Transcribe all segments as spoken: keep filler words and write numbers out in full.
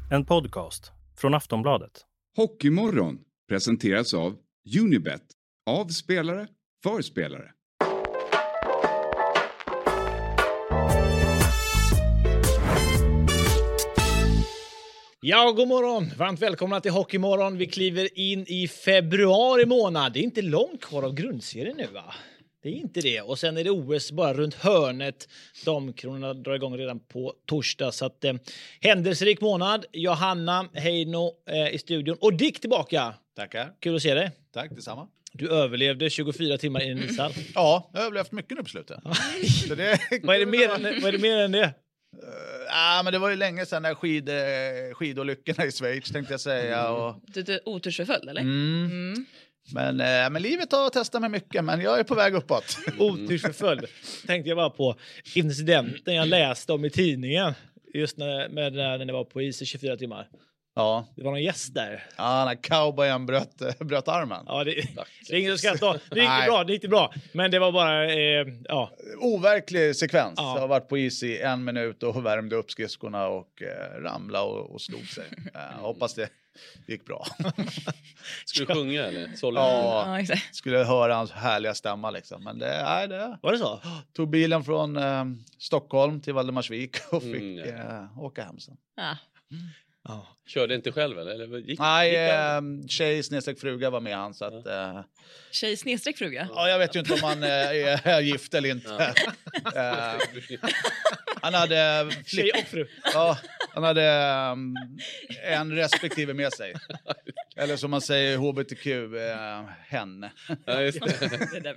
En podcast från Aftonbladet. Hockeymorgon presenteras av Unibet. Av spelare, för spelare. Ja, god morgon. Varmt välkomna till Hockeymorgon. Vi kliver in i februari månad. Det är inte långt kvar av grundserien nu, va? Det är inte det. Och sen är det O S bara runt hörnet. Damkronorna drar igång redan på torsdag. Så att, eh, händelserik månad. Johanna Heino eh, i studion. Och Dick tillbaka. Tackar. Kul att se dig. Tack, detsamma. Du överlevde tjugofyra timmar i en ishall. Ja, jag har överlevt mycket nu på slutet. Så det... vad, är det mer än, vad är det mer än det? Uh, ah, men det var ju länge sedan där skid, skidolyckorna i Schweiz, tänkte jag säga. Och... Du, du otursförföljd, eller? Mm. Mm. Men, eh, men livet har testat mig mycket, men jag är på väg uppåt. Otursförföljd. Tänkte jag bara på incidenten jag läste om i tidningen. Just när, med, när det var på is i tjugofyra timmar. Ja. Det var någon gäst där. Ja, när cowboyen bröt, bröt armen. Ja, det, det är inget att skratta. Det gick bra, det gick bra. Men det var bara, eh, ja. Overklig sekvens. Ja. Jag har varit på is i en minut och värmde upp skridskorna och eh, ramla och, och slog sig. Eh, hoppas det gick bra. Ska du sjunga eller? Sålla? Ja, Ja, exakt. skulle höra hans härliga stämma liksom. Men det, nej, det... Var det så? Tog bilen från eh, Stockholm till Valdemarsvik och fick Mm, ja. eh, åka hem sen. Ja. Ja. Körde inte själv eller? eller gick, Nej, gick han? eh, tjej snedstreck fruga var med han. Så att, eh, Tjej snedstreck fruga. ja, jag vet ju inte om han eh, är, är gift eller inte. eh, han hade... Tjej och fru. Ja, han hade um, en respektive med sig. Eller som man säger H B T Q, eh, hen. Ja, just det.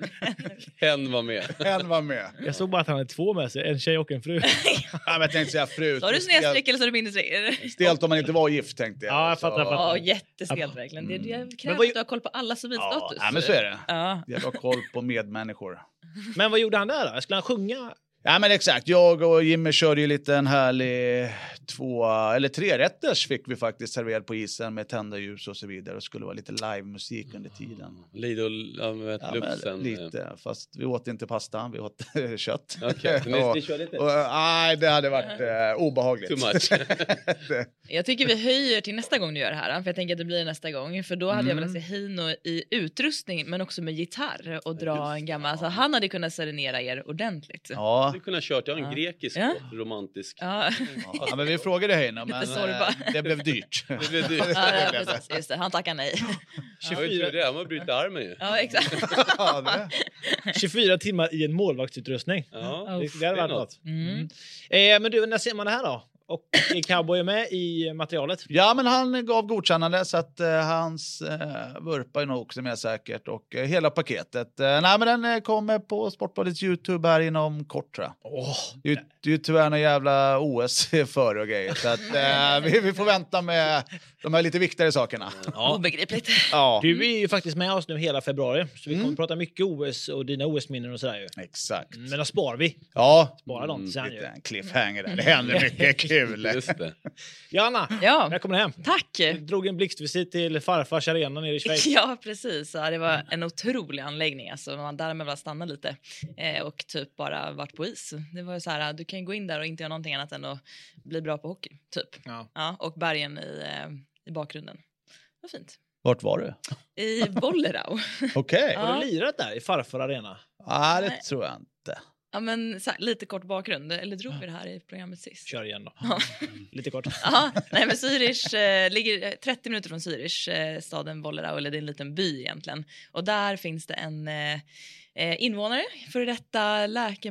Hen var med. Hen var med. Jag såg bara att han hade två med sig. En tjej och en fru. Ja, men jag tänkte säga fru. Så har du snedstreck eller så har du bindestreck? Stelt om man inte var gift, tänkte jag. Ja, jag fattar, jag fattar. Ja, jättestelt verkligen. Det, det kräver vad- att du har koll på alla civilstatus. Ja, men så är det. Ja. Jag har koll på medmänniskor. Men vad gjorde han där då? Skulle han sjunga? Ja, men exakt. Jag och Jimmy körde ju lite en härlig två eller tre rätters fick vi faktiskt serverat på isen med tända ljus och så vidare. Och skulle vara lite live-musik under tiden. Lidl, ja, med Ja, lufsen. men lite, fast vi åt inte pasta, vi åt kött. Okej, så ni, och, ni kör lite? och, nej, det hade varit eh, obehagligt. Too much. det, Jag tycker vi höjer till nästa gång du gör det här. För jag tänker att det blir nästa gång. För då hade jag velat se Heino i utrustning men också med gitarr och dra en gammal. Så han hade kunnat serenera er ordentligt. ja. Du kunde ha kört, jag har en Ja. grekisk Ja. romantisk. Ja, ja, men vi frågade Heino, men sårbar. eh, det blev dyrt. Det blev dyrt. ja, precis, just det. Han tackar nej. Jag har ju tur det, han har brutit armen ju. Ja, exakt. ja, det. tjugofyra timmar i en målvaktsutrustning. Ja, Det, det hade varit något. Mm. Eh, men du, när ser man det här då? Och är Cowboy med i materialet? Ja, men han gav godkännande så att eh, hans eh, vurpa är nog också med säkert och eh, hela paketet. Eh, nej, men den eh, kommer på Sportbladets YouTube här inom kort, tror jag. Åh, Det är ju- det är ju tyvärr några jävla O S före och grejer. Så att, eh, vi, vi får vänta med de här lite viktigare sakerna. ja. Obegripligt. Ja, Du är ju faktiskt med oss nu hela februari. Så vi kommer Mm. att prata mycket O S och dina O S-minnen och sådär ju. exakt. Men då sparar vi. Ja, Sparar dem till sen lite ju. en cliffhanger där. Det händer mycket kul. just det. Johanna, Ja, välkommen hem. tack. Du drog en blixtvisit till farfars arena nere i Schweiz. Ja, precis. Ja, det var en otrolig anläggning. Alltså, man därmed bara stanna lite eh, och typ bara varit på is. Det var ju så här, du kan gå in där och inte göra någonting annat än att bli bra på hockey, typ. Ja. Ja, och bergen i, eh, i bakgrunden. Vad fint. Vart var du? I Bollerau. Okej. Har Ja. du lirat där i farfar arena? Ja, det Nej. tror jag inte. Ja, men så här, lite kort bakgrund. Eller drog vi det här i programmet sist? Kör igen då. Ja. Lite kort. Ja, nej men Zürich eh, ligger trettio minuter från Zürich, eh, staden Bollerau, eller det är en liten by egentligen. Och där finns det en eh, eh, invånare, för detta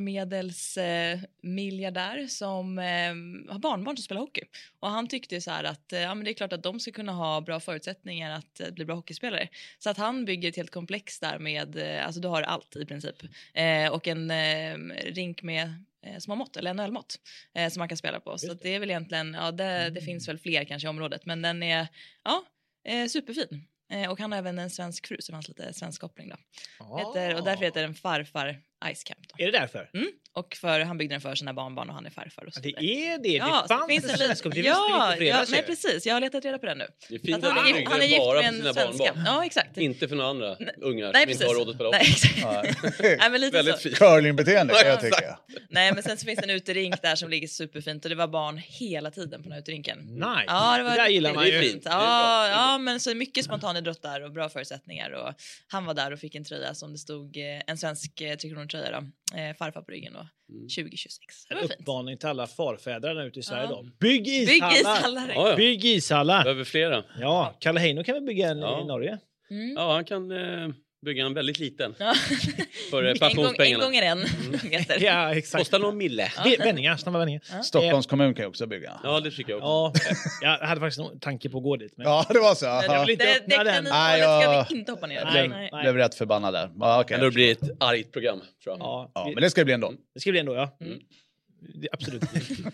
läkemedelsmiljardär eh, som eh, har barnbarn som spelar hockey. Och han tyckte så här att eh, ja, men det är klart att de ska kunna ha bra förutsättningar att eh, bli bra hockeyspelare. Så att han bygger ett helt komplex där med, eh, alltså du har allt i princip. Eh, och en eh, rink med eh, små mått, eller N H L-mått eh, som man kan spela på. Så att det är väl egentligen, ja det, det Mm. finns väl fler kanske i området, men den är ja, eh, superfin. Eh, och han har även en svensk fru, så det fanns lite svensk koppling då. Ah. Heter, och därför heter den Farfar Ice Camp. Då. Är det därför? Mm. Och för han byggde den för sina barnbarn och han är farfar. Och så Det vidare. är det. Ja, det så fanns finns en en sällskap. Det liten- visste vi ja, inte fredags. ja, nej ju. precis. Jag har letat reda på det nu. Det är Att fint han, att är, han gift- han är byggde gift bara med för en sina svenska. barnbarn. Ja, exakt. Inte för några andra ungar Nej, som inte har precis. råd att spela Nej, hockey. exakt. Nej, men lite Väldigt så. fint. Curlingbeteende kan jag Ja, tycka. Nej, men sen så finns det en uterink där som ligger superfint och det var barn hela tiden på den här uterinken. Nice. Ja, det var det där gillar man Det är ju. fint. Det är bra. Ja, Det är bra. ja, men så mycket spontanidrott där och bra förutsättningar och han var där och fick en tröja som det stod eh, en svensk eh, Tre Kronor-tröja då, eh, farfar på ryggen och Mm. tjugo tjugosex. Det var fint. Uppmaning till alla farfäder där ute i Sverige Ja. då. Bygg Bygg ishallar! ishallar. Ja, ja. Bygg ishallar! Behöver flera. Ja, Kalle Heino kan vi bygga en Ja. i Norge. Mm. Ja, han kan eh, bygga en väldigt liten. Ja. För eh, en, gång, en pensionspengarna. gånger en meter. Ja, exakt. Kostar någon mille. Ja. Vändningar, snabba vändningar. Stockholms kommun kan ju också bygga. Ja, det tycker jag också. Ja, jag hade faktiskt någon tanke på att gå dit. Men... Ja, det var så. Jag Ja. vill inte Det, öppna det den. Nej, kaninen jag- ska vi inte hoppa ner. Nej. Nej. Nej. Blev rätt förbannad där. Ja, okej. Men då blir det ett argt program, tror jag. Ja, Ja, vi- men det ska det bli ändå. det ska bli ändå, ja. Mm. Det, absolut.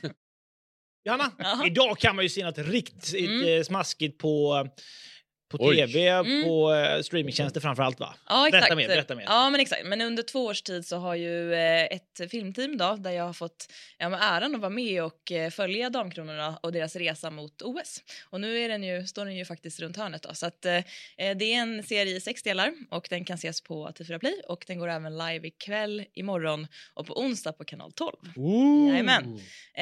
Johanna, Jaha. idag kan man ju se något riktigt Mm. eh, smaskigt på, på Oj. tv, Mm. på eh, streamingtjänster framför allt, va? Ja, exakt. Berätta mer, berätta mer. Ja, men exakt. Men under två års tid så har ju eh, ett filmteam då, där jag har fått ja, men äran att vara med och eh, följa Damkronorna och deras resa mot O S. Och nu är den ju, står den ju faktiskt runt hörnet då. Så att eh, det är en serie i sex delar och den kan ses på T fyra Play och den går även live ikväll, imorgon och på onsdag på kanal tolv. Ooh. Jajamän.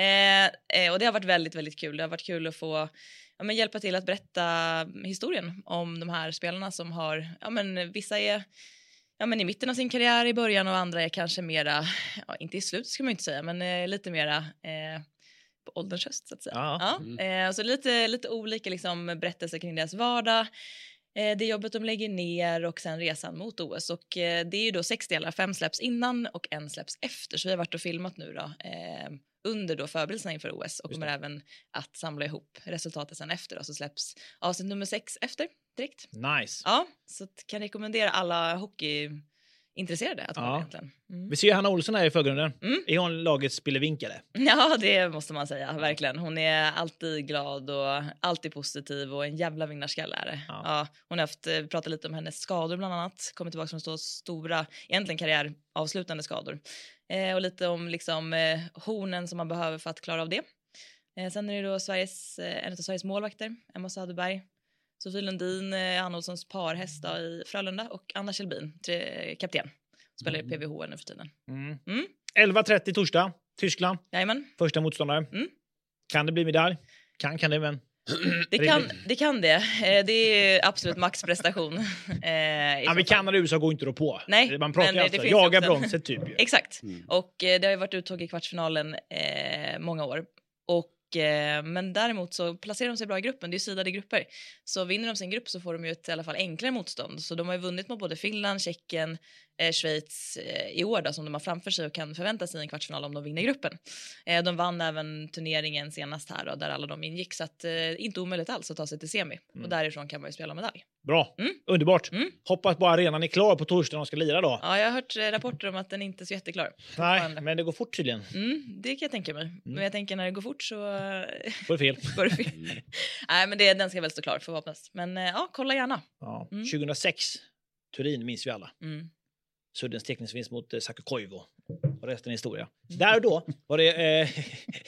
Eh, eh, och det har varit väldigt, väldigt kul. Det har varit kul att få ja, men hjälpa till att berätta historien om de här spelarna som har, ja men vissa är ja, men i mitten av sin karriär i början och andra är kanske mera, ja, inte i slutet ska man ju inte säga, men eh, lite mera eh, på ålderns höst så att säga. Ja. Ja, Mm. eh, så lite, lite olika liksom, berättelser kring deras vardag. Eh, det jobbet de lägger ner och sen resan mot O S. Och eh, det är ju då sex delar, fem släpps innan och en släpps efter. Så vi har varit och filmat nu då. Eh, under då förberedelserna inför O S och kommer även att samla ihop resultatet sen efter. Och så släpps avsnitt nummer sex efter direkt. Nice. Ja, så att kan rekommendera alla hockeyintresserade att kolla Ja. egentligen. Mm. Vi ser Hanna Olsson här i förgrunden. Mm. Är hon lagets spillevinkare? Ja, det måste man säga, verkligen. Hon är alltid glad och alltid positiv och en jävla vinnarskalle är det. Ja. Ja, hon har haft, eh, pratat lite om hennes skador bland annat, kommit tillbaka från så stora, egentligen karriäravslutande skador. Eh, och lite om liksom eh, hornen som man behöver för att klara av det. Eh, sen är det då Sveriges, eh, en av Sveriges målvakter, Emma Söderberg, Sofie Lundin, eh, Anna Olssons parhäst då i Frölunda och Anna Kjellbin, tre, kapten. Spelar i P V H nu för tiden. Mm. Mm. elva trettio torsdag, Tyskland. Jajamän. Första motståndare. Mm. Kan det bli medalj? Kan, kan det, men... Det kan, det kan det. Eh, Det är absolut maxprestation. Eh, i Amerikaner så fall. och U S A går inte då på. Nej, Man pratar men ju det alltså, finns jaga också en- bronset typ. ju. Exakt. Mm. Och eh, det har ju varit uttåg i kvartsfinalen eh, många år. Och, eh, men däremot så placerar de sig bra i gruppen. Det är ju sidade grupper. Så vinner de sin grupp så får de ju ett i alla fall enklare motstånd. Så de har ju vunnit mot både Finland, Tjeckien, eh, Schweiz eh, i år då, som de har framför sig och kan förvänta sig en kvartsfinal om de vinner gruppen. Eh, de vann även turneringen senast här då, där alla de ingick. Så att, eh, inte omöjligt alls att ta sig till semi. Mm. Och därifrån kan man ju spela medalj. Bra. Mm. Underbart. Mm. Hoppas bara arenan är klar på torsdag och ska lira då. Ja, jag har hört eh, rapporter om att den inte är så jätteklar. Nej, fortfarande. men det går fort tydligen. Mm, det kan jag tänka mig. Men jag tänker när det går fort så eh, Får det fel. går det fel. Nej, men det, den ska väl stå klar förhoppningsvis. Men eh, ja, kolla gärna. Ja. Mm. tjugohundrasex, Turin minns vi alla. Mm. Suddens teckningsvinst mot eh, Sakko Koivu. Och resten är historia. Där och då var det eh,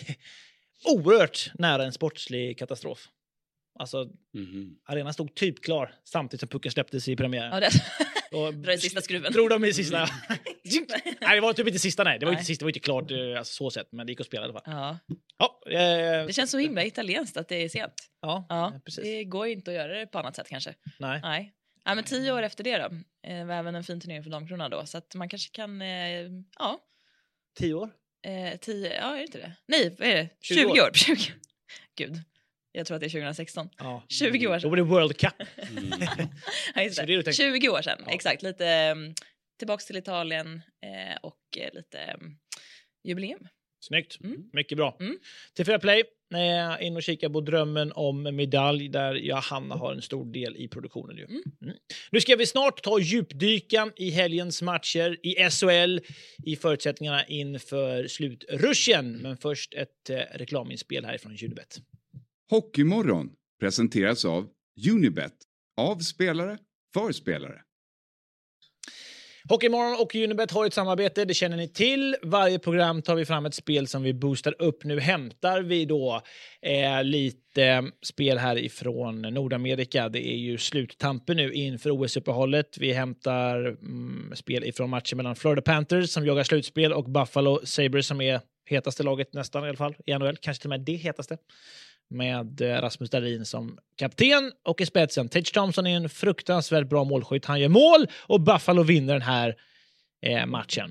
oerhört nära en sportslig katastrof. Alltså, Mhm. arenan stod typ klar samtidigt som pucken släpptes i premiären. Ja, det Och drar i sista skruven. drog de i sista. Nej, det var typ inte sista, nej. Det var Nej. inte sista, det var inte klart eh, alltså, så sett, men det gick att spela i alla fall. Ja. Ja, eh, Det känns så himla italienskt att det är sent. ja, Ja, precis. det går ju inte att göra det på annat sätt kanske. Nej. Nej. Ja, men tio år efter det då. Eh, var även en fin turnering för Damkronorna då. Så att man kanske kan, eh, ja, Tio år? eh, tio, ja är det inte det? Nej, vad är det? tjugo tjugo år. år. tjugo. Gud, jag tror att det är tjugohundrasexton. Ja. tjugo år Då sedan. var det World Cup. Mm. Ja, just Så det. det är det du tänker. tjugo år sedan, Ja. exakt. Lite um, tillbaks till Italien eh, och eh, lite um, jubileum. Snyggt. Mm. Mycket bra. Mm. T fyra Play. Eh, in och kika på drömmen om medalj där Johanna har en stor del i produktionen. Ju. Mm. Mm. Nu ska vi snart ta djupdykan i helgens matcher i S H L i förutsättningarna inför slutruschen. Men först ett eh, reklaminspel härifrån Unibet. Hockeymorgon presenteras av Unibet. Av spelare, för spelare. Hockeymorgon och Unibet har ett samarbete, det känner ni till. Varje program tar vi fram ett spel som vi boostar upp. Nu hämtar vi då eh, lite spel här ifrån Nordamerika. Det är ju sluttampen nu inför O S-uppehållet. Vi hämtar mm, spel ifrån matchen mellan Florida Panthers som jagar slutspel och Buffalo Sabres som är hetaste laget nästan i alla fall i N H L. Kanske till och med det hetaste. Med Rasmus Dahlin som kapten och i spetsen. Tage Thompson är en fruktansvärt bra målskytt. Han gör mål och Buffalo vinner den här eh, matchen.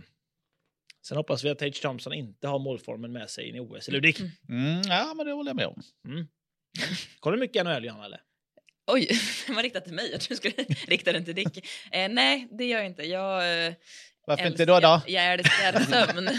Sen hoppas vi att Tage Thompson inte har målformen med sig in i O S. Eller Ludvig? Mm, ja, men det håller jag med om. Mm. Kollar mycket N H L, Johanna, eller? Oj, det var riktat till mig. Jag tror du skulle rikta den till Dick. Eh, nej, det gör jag inte. Jag... Eh... Varför älskar, inte då då? Jag älskar sömn.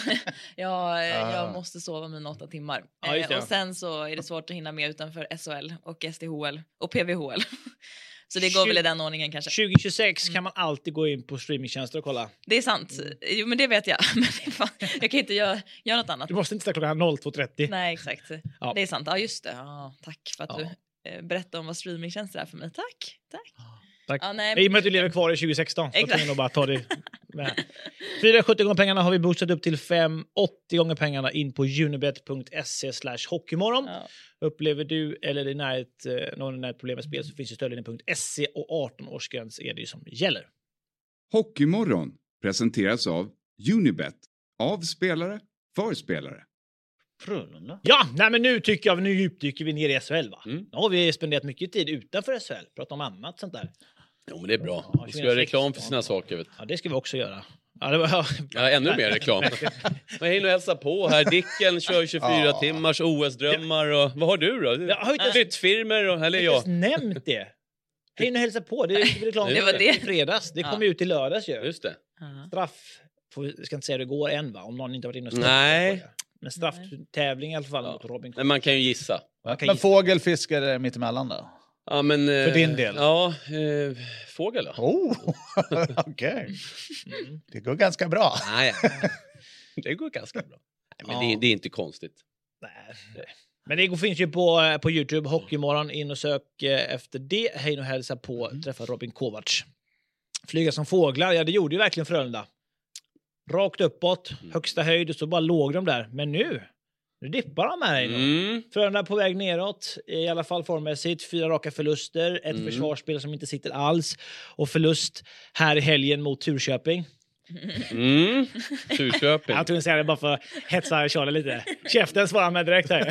jag, jag måste sova mina åtta timmar. Ja, just det. Eh, och sen så är det svårt att hinna med utanför S H L och S D H L och P V H L. Så det går väl i den ordningen kanske. tjugo tjugosex kan man alltid gå in på streamingtjänster och kolla. Det är sant. Jo, men det vet jag. Men det är fan, jag kan inte göra, göra något annat. Du måste inte ställa klockan noll två trettio. Nej, exakt. Ja. Det är sant. Ja, just det. Ja, tack för att Ja. du eh, berättade om vad streamingtjänster är för mig. Tack. Tack. Tack. Ja, nej, I och med att du lever kvar i tjugo sexton. Så Exakt. jag bara ta det med. fyrahundrasjuttio gånger pengarna har vi boostat upp till femhundraåttio gånger pengarna in på unibet punkt se slash hockeymorgon. Ja. Upplever du eller din närhet, eh, någon närhet problem med spel så finns ju stödlinjen punkt se och arton-årsgräns är det ju som gäller. Hockeymorgon presenteras av Unibet. Av spelare, för spelare. Frölunda. Ja, nej men nu tycker jag nu djupdyker vi ner i S H L va? Mm. Nu har vi spenderat mycket tid utanför S H L. Pratat om annat sånt där. Jo, men det är bra. Ja, Vi ska göra reklam för sina saker. Vet du. Ja, det ska vi också göra. Ja, det var... Ja, ännu mer reklam. Man hinner hälsa på här. Dicken kör tjugofyra Ja. timmars O S-drömmar. Och... Vad har du då? Jag har inte Flyttfirmor och... Eller Jag har jag. inte ens nämnt det. Hej nu hälsa på. Det är reklam Det var det. i fredags. Det kom Ja. ut i lördags ju. Just det. Ja. Straff. Får vi ska inte säga hur det går än va? Om någon inte varit inne och stött Nej. på det. Men strafftävling i alla fall Ja. mot Robin. Men man kan ju gissa. Man kan Men gissa. fågelfiskar är mitt emellan då? Ja, men... För din del? Ja, eh, fågel då? Oh, okej. Mm. Det går ganska bra. Nej, det går ganska bra. Nej, men Ja. det, det är inte konstigt. Nej. Men det går- finns ju på, på YouTube. Hockeymorgon. In och sök eh, efter det. Hej och hälsa på. Träffa Robin Kovacs. Flyga som fåglar. Ja, det gjorde ju verkligen Frölunda. Rakt uppåt. Högsta höjd. Och så bara låg de där. Men nu. Nu dippar de här. Mm. Frölunda på väg neråt, i alla fall formmässigt. Fyra raka förluster, ett Mm. försvarsspel som inte sitter alls och förlust här i helgen mot Turköping. Mm. Turköping. Jag tror inte säga det bara för att hetsa Charlie lite. Käften svarar med direkt här.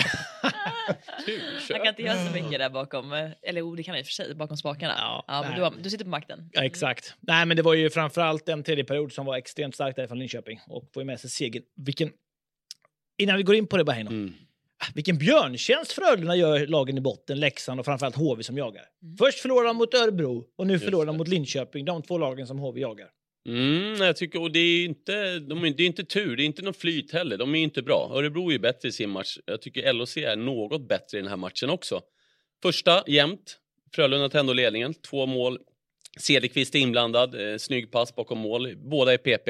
Man kan inte göra så mycket där bakom. eh, Eller jo, det kan jag i och för sig. Bakom spakarna. Ja, Ja, men nej. du, har, du sitter på makten. Ja, exakt. Nej, men det var ju framförallt en tredje period som var extremt stark därifrån Linköping och får ju med sig segern. Vilken... Innan vi går in på det bara Heino. Mm. Vilken björntjänst Frölunda gör lagen i botten, Leksand och framförallt H V som jagar. Först förlorar de mot Örebro och nu förlorar de det. mot Linköping. De två lagen som H V jagar. Mm, jag tycker, och det är inte, de är, det är inte tur, det är inte någon flyt heller. De är inte bra. Örebro är bättre i sin match. Jag tycker L O C är något bättre i den här matchen också. Första, jämnt. Frölunda tar ändå ledningen. Två mål. Cederqvist är inblandad. Eh, snygg pass bakom mål. Båda är P P.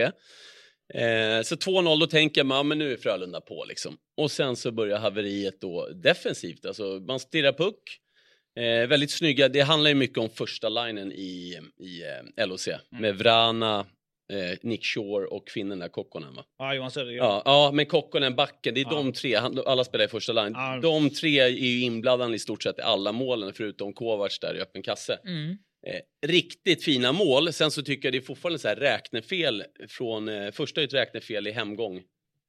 Eh, så två noll, då tänker man, ja, men nu är Frölunda på liksom. Och sen så börjar haveriet då defensivt. Alltså man stirrar puck. Eh, väldigt snygga, det handlar ju mycket om första linen i, i eh, L O C. Mm. Med Vrana, eh, Nick Shore och finnen där, Kokkonen va? Ja, Johan Södergren. Ja, ja, men Kokkonen, backen, det är Ja. de tre, han, alla spelar i första line. Ja. De tre är ju inblandade i stort sett i alla målen förutom Kovacs där i öppen kasse. Mm. Eh, riktigt fina mål. Sen så tycker jag det är fortfarande så här räknefel från eh, första ett räknefel i hemgång.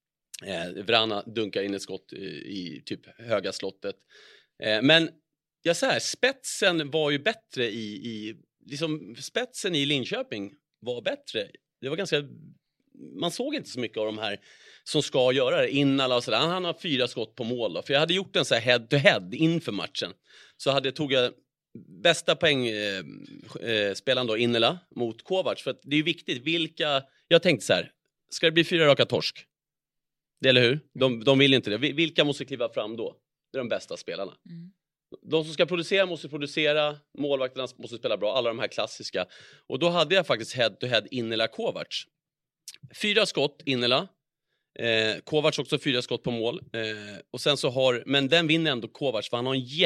Eh, Vrana dunkar in ett skott i, i typ höga slottet. Eh, men jag säger spetsen var ju bättre i, i liksom spetsen i Linköping var bättre. Det var ganska, man såg inte så mycket av de här som ska göra det. Innala och sådär. Han har fyra skott på mål då. För jag hade gjort en så här head to head inför matchen. Så hade jag tog jag bästa poäng eh, eh, spelaren då Innela mot Kovacs. För att det är viktigt vilka, jag tänkte så här, ska det bli fyra raka torsk? Det, eller hur? De, de vill inte det. Vilka måste kliva fram då? Det är de bästa spelarna. Mm. De som ska producera måste producera, målvakterna måste spela bra, alla de här klassiska. Och då hade jag faktiskt head to head Innela Kovacs. Fyra skott Innela. Eh, Kovacs också fyra skott på mål. Eh, och sen så har, men den vinner ändå Kovacs för han har en jätte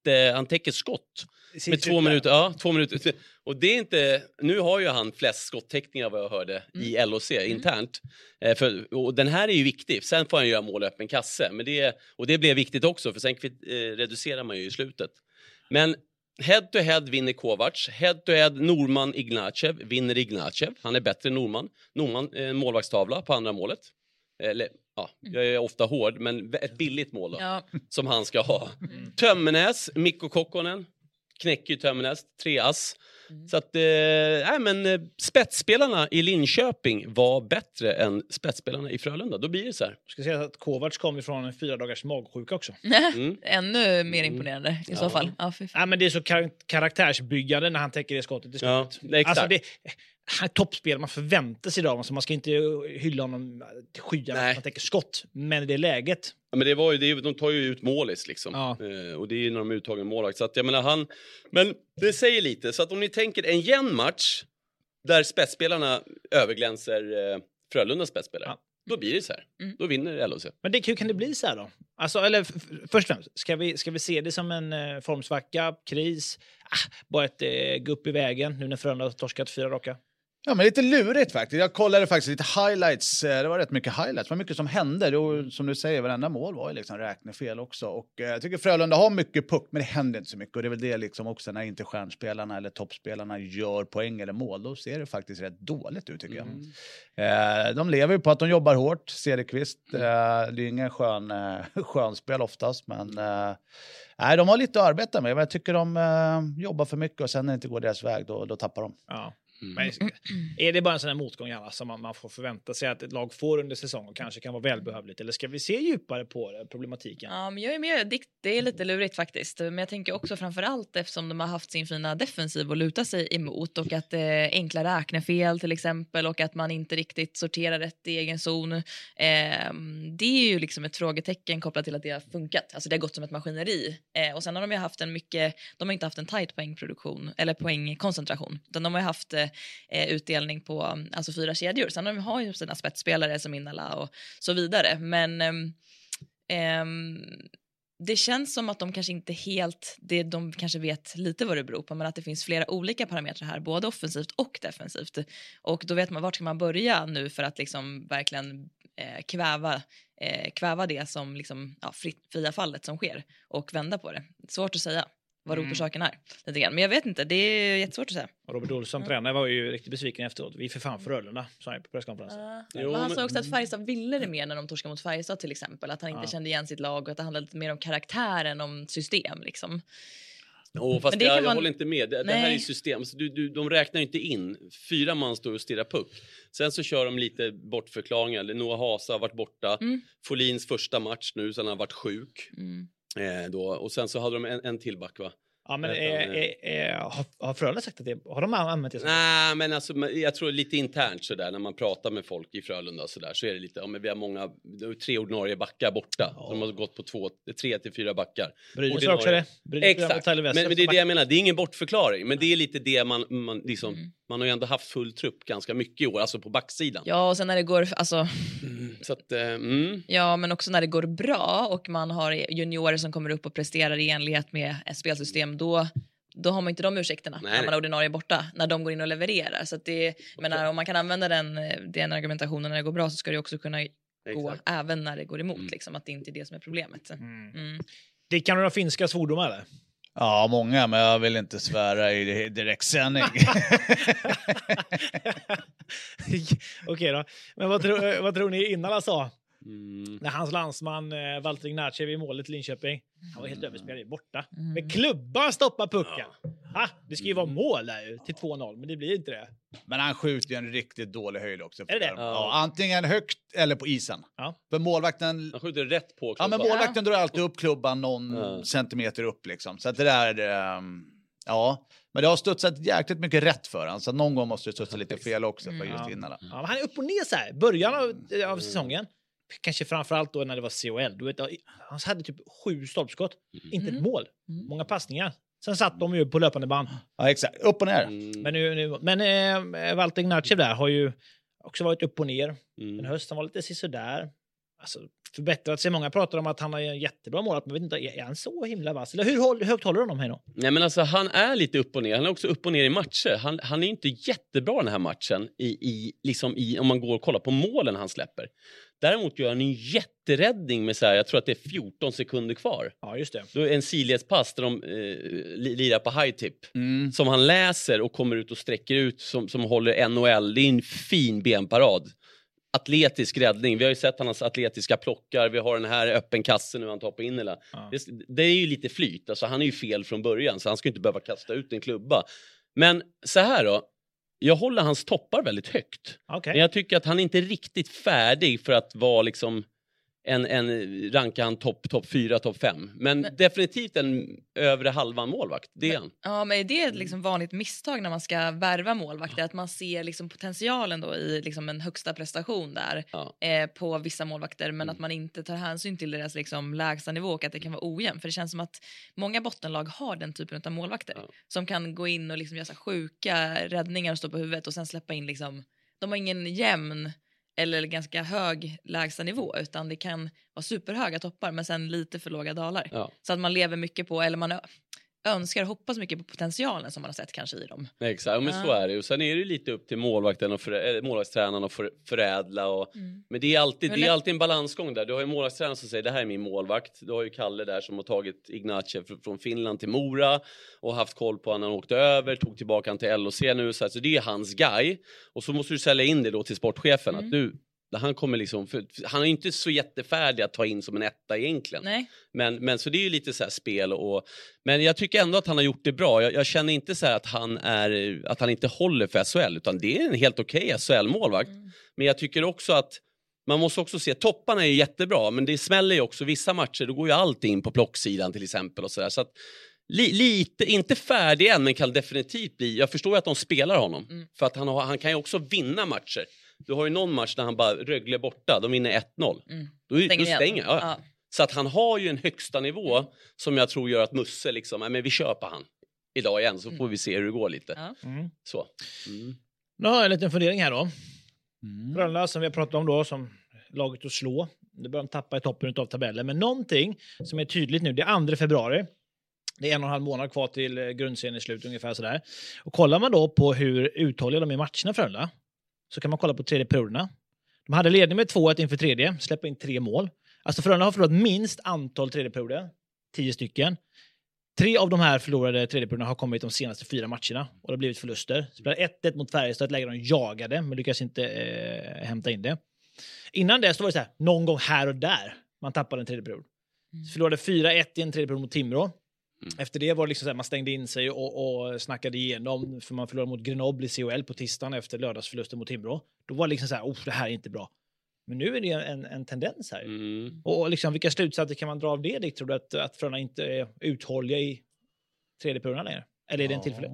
eh, han täcker skott. Med två minuter, ja, två minuter. Och det är inte, nu har ju han flest skottäckningar vad jag hörde mm. i L O C mm. internt. Eh, för, och den här är ju viktig, sen får han göra mål öppen kasse. Men det, och det blev viktigt också, för sen eh, reducerar man ju i slutet. Men head to head vinner Kovacs, head to head Norman Ignacev vinner Ignacev. Han är bättre än Norman. Norman eh, målvaktstavla på andra målet. Eller, ja, jag är ofta hård, men ett billigt mål då, ja. Som han ska ha. Mm. Tömmernes, Mikko Kokkonen. Knäcker ju Tömmernes, tre ass. Mm. Så att, eh, men eh, spetsspelarna i Linköping var bättre än spetsspelarna i Frölunda. Då blir det så här. Jag ska säga att Kovacs kom ifrån en fyra dagars magsjuka också. Mm. Ännu mer imponerande i ja. så fall. Ja, ja, men det är så kar- karaktärsbyggande när han täcker det skottet i slutet. Ja, exakt. Alltså det, han är toppspel, man förväntar sig idag. Så man ska inte hylla honom till skyarna att han täcker skott. Men i det läget... Ja, men det var ju, det är, de tar ju ut målis liksom. Ja. Eh, och det är ju när de är uttagen målvakt. Så att jag menar han... Men det säger lite. Så att om ni tänker en jämn match där spetsspelarna överglänser eh, Frölundas spetsspelare. Ja. Då blir det så här. Mm. Då vinner L O C. Men det, hur kan det bli så här då? Alltså, eller f- först och främst, ska vi, ska vi se det som en eh, formsvacka, kris? Ah, bara ett eh, gupp i vägen nu när Frölunda har torskat fyra raka? Ja, men lite lurigt faktiskt. Jag kollade faktiskt lite highlights. Det var rätt mycket highlights. Det var mycket som hände. Och som du säger, varenda mål var ju liksom räknefel också. Och eh, jag tycker Frölunda har mycket puck, men det händer inte så mycket. Och det är väl det liksom också när inte stjärnspelarna eller toppspelarna gör poäng eller mål. Då ser det faktiskt rätt dåligt ut tycker jag. Mm. Eh, de lever ju på att de jobbar hårt. Cederqvist. Eh, det är ingen skön, eh, skön spel oftast, men... Eh, nej, de har lite att arbeta med. Jag tycker de eh, jobbar för mycket och sen när det inte går deras väg, då, då tappar de. Ja. Mm. Men är det bara en sån här motgång alla som man, man får förvänta sig att ett lag får under säsong och kanske kan vara välbehövligt, eller ska vi se djupare på det, problematiken? Ja, men jag är med. Det är lite lurigt faktiskt, men jag tänker också framförallt eftersom de har haft sin fina defensiv att luta sig emot och att eh, enkla räknefel till exempel och att man inte riktigt sorterar rätt i egen zon. Eh, det är ju liksom ett frågetecken kopplat till att det har funkat. Alltså det har gått som ett maskineri. Eh, och sen har de ju haft en mycket, de har inte haft en tight poängproduktion eller poängkoncentration, utan de har haft eh, utdelning på alltså fyra kedjor. Sen de har ju sina spetsspelare som Innala och så vidare. Men eh, det känns som att de kanske inte helt, det, de kanske vet lite vad det beror på, men att det finns flera olika parametrar här, både offensivt och defensivt. Och då vet man vart ska man börja nu för att liksom verkligen eh, kväva, eh, kväva det som liksom, ja, fritt, fria fallet som sker och vända på det. Svårt att säga vad rotorsaken är. Men jag vet inte, det är jättesvårt att säga. Och Robert Olsson, mm. tränare, var ju riktigt besviken efteråt. Vi är för fan Frölunda, sa han på presskonferensen. Uh, jo, han men... sa också att Färjestad ville det mer när de torskade mot Färjestad till exempel. Att han inte uh. kände igen sitt lag och att det handlade lite mer om karaktär än om system liksom. Oh, fast jag, jag man... håller inte med. Det, det här är system. Så du, du, de räknar inte in. Fyra man står och stirrar puck. Sen så kör de lite bortförklaringar. Noah Hasa har varit borta. Mm. Folins första match nu, sen har han varit sjuk. Mm. Eh, då. Och sen så hade de en, en till back, va? Ja, men är, är, är, har, har Frölunda sagt att det, har de använt det? Nej, men alltså, jag tror lite internt sådär, när man pratar med folk i Frölunda och sådär, så är det lite, ja men vi har många, tre ordinarie backar borta. Ja. De har gått på två, tre till fyra backar. Brynäs har också det. Brynäs exakt, men, men det är det jag menar, det är ingen bortförklaring, men det är lite det man, man liksom, mm. man har ju ändå haft full trupp ganska mycket i år, alltså på backsidan. Ja, och sen när det går, alltså... Mm, så att, eh, mm. Ja, men också när det går bra och man har juniorer som kommer upp och presterar i enlighet med ett spelsystem, då... då har man inte de ursäkterna nej, när man är ordinarie borta, när de går in och levererar. Så att det, okay. menar, om man kan använda den, den argumentationen när det går bra, så ska det också kunna gå exakt. Även när det går emot. Mm. Liksom, att det inte är det som är problemet. Mm. Mm. Det kan du ha finska svordomar eller? Ja, många, men jag vill inte svära i direktsändning. Okej då. Men vad, tro, vad tror ni Innala sa? Mm. När hans landsman eh, Walter Ignacev i målet i Linköping, han var helt mm. överspelad borta. Mm. Men klubban stoppar pucken. Ja. Ha, det ska ju vara mål där ju, till två noll, men det blir inte det. Men han skjuter ju en riktigt dålig höjd också. Är det det? Ja, antingen högt eller på isen. Ja. För målvakten... Han skjuter rätt på klubban. Ja, men målvakten ja. drar alltid upp klubban någon ja. centimeter upp liksom. Så att det där... Um, ja, men det har studsat jäkligt mycket rätt för han. Så någon gång måste det studsa lite fel också för just ja. Innala. Ja, men han är upp och ner så här. Början av, av säsongen. Kanske framförallt då när det var C H L. Du vet, han hade typ sju stolpskott. Mm. Inte ett mål. Mm. Många passningar. Sen satt de ju på löpande band. Ja, exakt. Upp och ner. Mm. Men, nu, nu, men eh, Walter Ignacev där har ju också varit upp och ner. Mm. En höst han var lite sisådär. alltså, förbättrat sig. Många pratar om att han har en jättebra mål, men vet inte, är han så himla vass? Eller hur, hur högt håller du honom här då? Nej, men alltså, han är lite upp och ner. Han är också upp och ner i matcher. Han, han är inte jättebra den här matchen i, i, liksom i, om man går och kollar på målen han släpper. Däremot gör han en jätteräddning med så här, jag tror att det är fjorton sekunder kvar. Ja, just det. Då är en sidledspass där de eh, lirar på high tip. Mm. Som han läser och kommer ut och sträcker ut som, som håller N H L. Det är en fin benparad. Atletisk räddning. Vi har ju sett hans atletiska plockar. Vi har den här öppen kassen nu han tar på innerla. Ja. Det, det är ju lite flyt. Alltså, han är ju fel från början så han ska inte behöva kasta ut en klubba. Men så här då. Jag håller hans toppar väldigt högt. Okay. Men jag tycker att han inte är riktigt färdig för att vara liksom en, en ranka han topp top fyra, topp fem. Men, men definitivt en övre halvan målvakt. Det är han. Ja, men det är ett liksom vanligt misstag när man ska värva målvakter. Att man ser liksom potentialen då i liksom en högsta prestation där Ja. eh, på vissa målvakter. Men Mm. att man inte tar hänsyn till deras liksom lägsta nivå och att det kan vara ojämnt. För det känns som att många bottenlag har den typen av målvakter. Ja. Som kan gå in och liksom göra så här sjuka räddningar och stå på huvudet och sen släppa in liksom. De har ingen jämn eller ganska hög lägsta nivå, utan det kan vara superhöga toppar men sen lite för låga dalar. Ja. Så att man lever mycket på, eller man ö- önskar och hoppas mycket på potentialen som man har sett kanske i dem. Nej, exakt, men Ja. så är det. Och sen är det ju lite upp till målvakten och för, äh, målvaktstränaren att för, förädla. Och, Mm. Men det är, alltid, Men det är det- alltid en balansgång där. Du har ju målvaktstränaren som säger det här är min målvakt. Du har ju Kalle där som har tagit Ignace fr- från Finland till Mora och haft koll på han när han åkte över, tog tillbaka han till L O C nu. Så, här, så det är hans guy. Och så måste du sälja in det då till sportchefen. Mm. Att du, han kommer liksom, för, han är ju inte så jättefärdig att ta in som en etta egentligen. Nej. Men, men så det är ju lite så här spel och, men jag tycker ändå att han har gjort det bra. Jag, jag känner inte så här att han är, att han inte håller för S H L, utan det är en helt okej S H L-målvakt. Mm. Men jag tycker också att man måste också se, topparna är ju jättebra, men det smäller ju också vissa matcher, då går ju allt in på plocksidan till exempel och så där. Så att li, lite, inte färdig än, men kan definitivt bli, jag förstår ju att de spelar honom. Mm. För att han, har, han kan ju också vinna matcher. Du har ju någon match när han bara Rögle borta, de vinner ett noll. Mm. Då, då Stänger igen. stänger ja. Ja. Så att han har ju en högsta nivå som jag tror gör att Musse liksom, nej men vi köper han idag igen så får vi se hur det går lite. Ja. Mm. Så. Mm. Nu har jag en liten fundering här då. Mm. Frölunda som vi har pratat om då, som laget att slå. Det börjar de tappa i toppen av tabellen. Men någonting som är tydligt nu, det är andra februari. Det är en och en halv månad kvar till eh, grundserien i slut ungefär sådär. Och kollar man då på hur uthålliga de är i matcherna Frölunda, så kan man kolla på tredje perioderna. De hade ledning med två ett inför tredje, släppa in tre mål. Alltså Frölunda har förlorat minst antal tredje perioder, tio stycken. Tre av de här förlorade tredje perioderna har kommit de senaste fyra matcherna och det har blivit förluster. Spelade ett ett mot Färjestad, ett läge de jagade men lyckas inte eh, hämta in det. Innan dess var det så här, någon gång här och där man tappade en tredje period. Mm. Förlorade fyra ett i en tredje period mot Timrå. Mm. Efter det var det liksom så här, man stängde in sig och, och snackade igenom, för man förlorade mot Grenoble i C H L på tisdagen efter lördagsförlusten mot Timrå. Då var det liksom så här, oh, det här är inte bra. Men nu är det en, en tendens här. Mm. Och liksom, vilka slutsatser kan man dra av det, Dick? Tror du att, att Frölunda inte är uthålliga i tredje perioden längre? Eller är det en tillfällighet?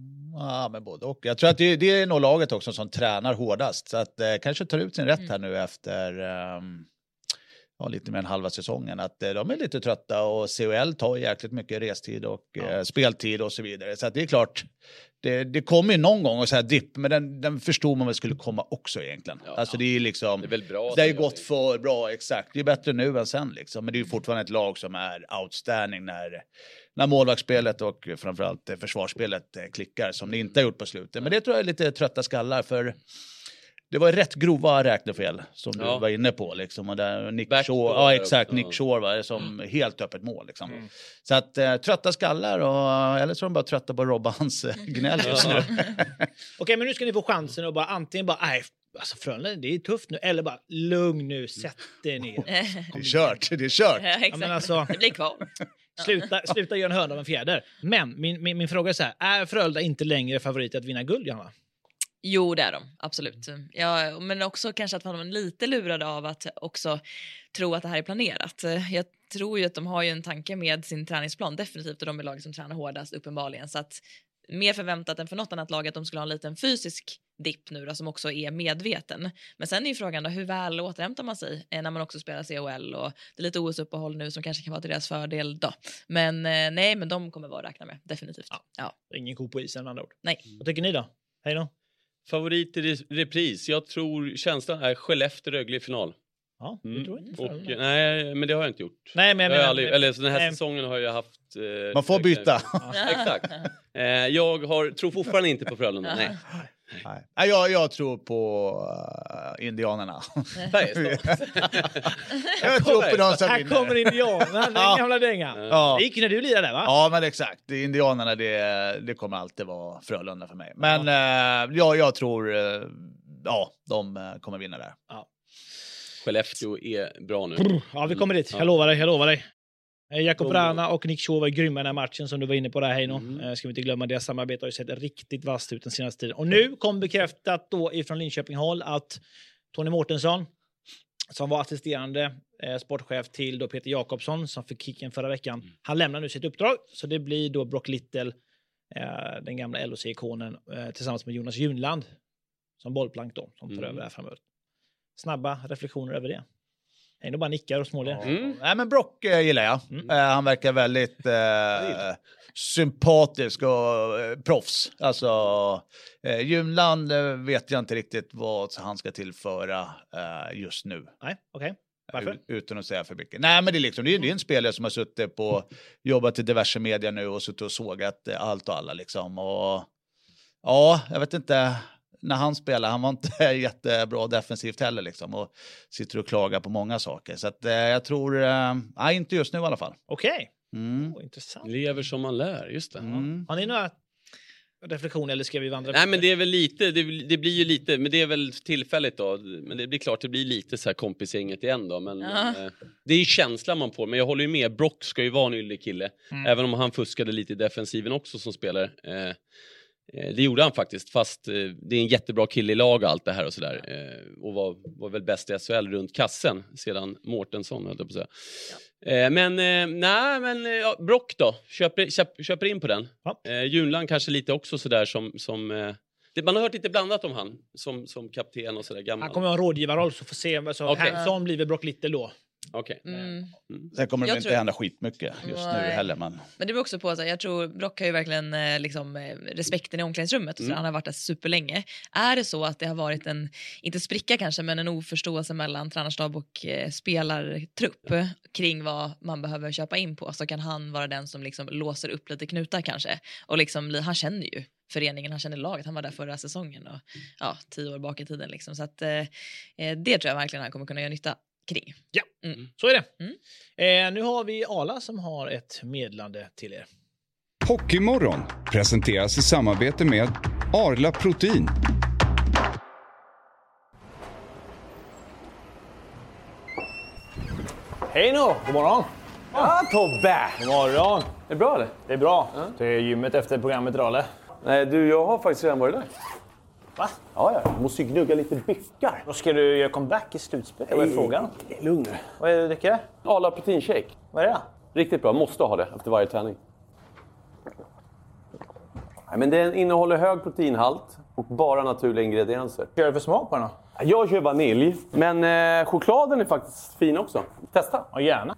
Ja, men både och. Jag tror att det, det är nog laget också som tränar hårdast. Så att eh, kanske tar ut sin rätt här nu efter um, ja, lite mer än halva säsongen. Att eh, de är lite trötta och C H L tar jäkligt mycket restid och Ja. eh, speltid och så vidare. Så att det är klart, det, det kommer ju någon gång och så här dipp, men den, den förstod man väl skulle komma också egentligen. Ja. Alltså det är liksom, Det är väl bra. det har ju att de gör gått för bra, exakt. Det är bättre nu än sen liksom. Men det är ju fortfarande ett lag som är outstanding när, när målvaktsspelet och framförallt eh, försvarsspelet eh, klickar som det inte har gjort på slutet. Men det tror jag är lite trötta skallar för det var rätt grova räknefel som Ja. du var inne på liksom. Och där Nick Backdoor Shore, ja där exakt, också. Nick Shore var det som helt öppet mål liksom. Mm. Så att eh, trötta skallar och eller så är de bara trötta på att robba hans eh, gnäll just nu. Okej, men nu ska ni få chansen och bara antingen bara, nej, alltså Frölunda, det är tufft nu. Eller bara, lugn nu, sätt er ner. Det är kört, det är kört. Ja, exakt. Ja, men alltså- Det blir kvar. Sluta, sluta göra en hörna av en fjäder. Men min, min, min fråga är så här, är Frölunda inte längre favorit att vinna guld, Johanna? Jo, det är de. Absolut. Ja, men också kanske att de är lite lurade av att också tro att det här är planerat. Jag tror ju att de har ju en tanke med sin träningsplan, definitivt, och de är laget som tränar hårdast uppenbarligen. Så att mer förväntat än för något annat lag att de skulle ha en liten fysisk dipp nu då, som också är medveten. Men sen är ju frågan då, hur väl återhämtar man sig eh, när man också spelar C H L och det är lite O S-uppehåll nu som kanske kan vara till deras fördel då. Men eh, nej, men de kommer vara att räkna med, definitivt. Ja. Ja. Ingen ko på isen med andra ord. Nej. Vad tycker ni då? Hej då. Favorit i re- repris. Jag tror känslan är Skellefteå Rögle i final. Ja, det Mm. tror jag inte. Och, nej, men det har jag inte gjort. Nej, men jag Jag har menar- aldrig, eller så den här nej. säsongen har jag haft... Eh, Man får byta. Exakt. Eh, jag har, tror fortfarande inte på Frölunda. Nej. Nej. Nej, jag, jag tror på uh, indianerna. Färjestad. jag tror på de som Här vinner. kommer indianerna, den Ja. gamla dängan. Ja. Det gick ju när du lirade där, va? Ja, men exakt. Indianerna, det, det kommer alltid vara Frölunda för mig. Men uh, ja, jag tror uh, ja, de uh, kommer vinna där. Skellefteå är bra nu. Ja, vi kommer dit. Ja. Jag lovar dig, jag lovar dig. Eh, Jakob De- Rana och Nick Shaw var grymma i den här matchen som du var inne på där, Heino. Mm. Eh, ska vi inte glömma, deras samarbete har ju sett riktigt vasst ut den senaste tiden. Och nu kom bekräftat då ifrån Linköping håll att Tony Mårtensson, som var assisterande eh, sportchef till då Peter Jakobsson, som fick kicken förra veckan, Mm. han lämnar nu sitt uppdrag. Så det blir då Brock Little, eh, den gamla L O C-ikonen, eh, tillsammans med Jonas Junland som bollplank då, som tar Mm. över här framöver. Snabba reflektioner över det. Heino bara nickar och småler. Mm. Nej, men Brock eh, gillar jag. Mm. Eh, han verkar väldigt eh, sympatisk och eh, proffs. Alltså, eh, Junland eh, vet jag inte riktigt vad han ska tillföra eh, just nu. Nej, okej. Varför? U- Utan att säga för mycket. Nej, men det är, liksom, det är, det är en spelare som har suttit på, jobbat i diverse media nu och suttit och sågat eh, allt och alla liksom. Och ja, jag vet inte. När han spelar, han var inte jättebra defensivt heller liksom. Och sitter och klagar på många saker. Så att, eh, jag tror, eh, nej, inte just nu i alla fall. Okej. Mm. Oh, intressant. Lever som man lär, just det. Mm. Har ni några reflektioner eller ska vi vandra? Nej, men det är väl lite, det, det blir ju lite, men det är väl tillfälligt då. Men det blir klart, det blir lite så här kompisgänget igen då. Men Ja. eh, det är ju känslan man får. Men jag håller ju med, Brock ska ju vara en yllig kille. Mm. Även om han fuskade lite i defensiven också som spelare. Eh, eh, det gjorde han faktiskt, fast eh, det är en jättebra kille i lag och allt det här och sådär. Eh, och var, var väl bäst i S H L runt kassen sedan Mårtensson, höll jag på att säga. Eh, men eh, nej, men eh, ja, Brock då, köper, köp, köper in på den. Ja. Eh, Junland kanske lite också sådär som, som eh, det, man har hört lite blandat om han som, som kapten och sådär gammal. Han kommer ha en rådgivarroll så får se. Så Okej. hands-on blir väl Brock Little då. Okej. Mm. Sen kommer det Jag väl inte tror- hända skitmycket just nu Nej. heller. Men... Men det beror också på att jag tror Brock har ju verkligen eh, liksom, eh, respekten i omklädningsrummet och så, Mm. han har varit där superlänge. Är det så att det har varit en, inte spricka kanske, men en oförståelse mellan tränarstab och eh, spelartrupp eh, kring vad man behöver köpa in på, så kan han vara den som liksom låser upp lite knutar kanske. Och liksom, li- han känner ju föreningen, han känner laget, han var där förra säsongen och ja, tio år bak i tiden liksom. Så att eh, eh, det tror jag verkligen han kommer kunna göra nytta kring. Mm. Så är det. Mm. Eh, nu har vi Ala som har ett meddelande till er. Hockeymorgon presenteras i samarbete med Arla Protein. Hej nu! God morgon! Ja, Tobbe! God morgon! Är det bra eller? Det är bra. Till gymmet efter programmet idag, eller? Nej du, jag har faktiskt redan varit där. Va? Ja, ja. Jag måste ju gnugga lite bickar. Då ska du göra comeback i slutspelet. Vad är frågan? Lugn nu. Vad är det du dricker? Arla Protein Shake. Vad är det? Riktigt bra. Måste ha det efter varje träning. Nej, men den innehåller hög proteinhalt och bara naturliga ingredienser. Vad gör du för smak på den då? Jag kör vanilj, men eh, chokladen är faktiskt fin också. Testa. Ja, gärna.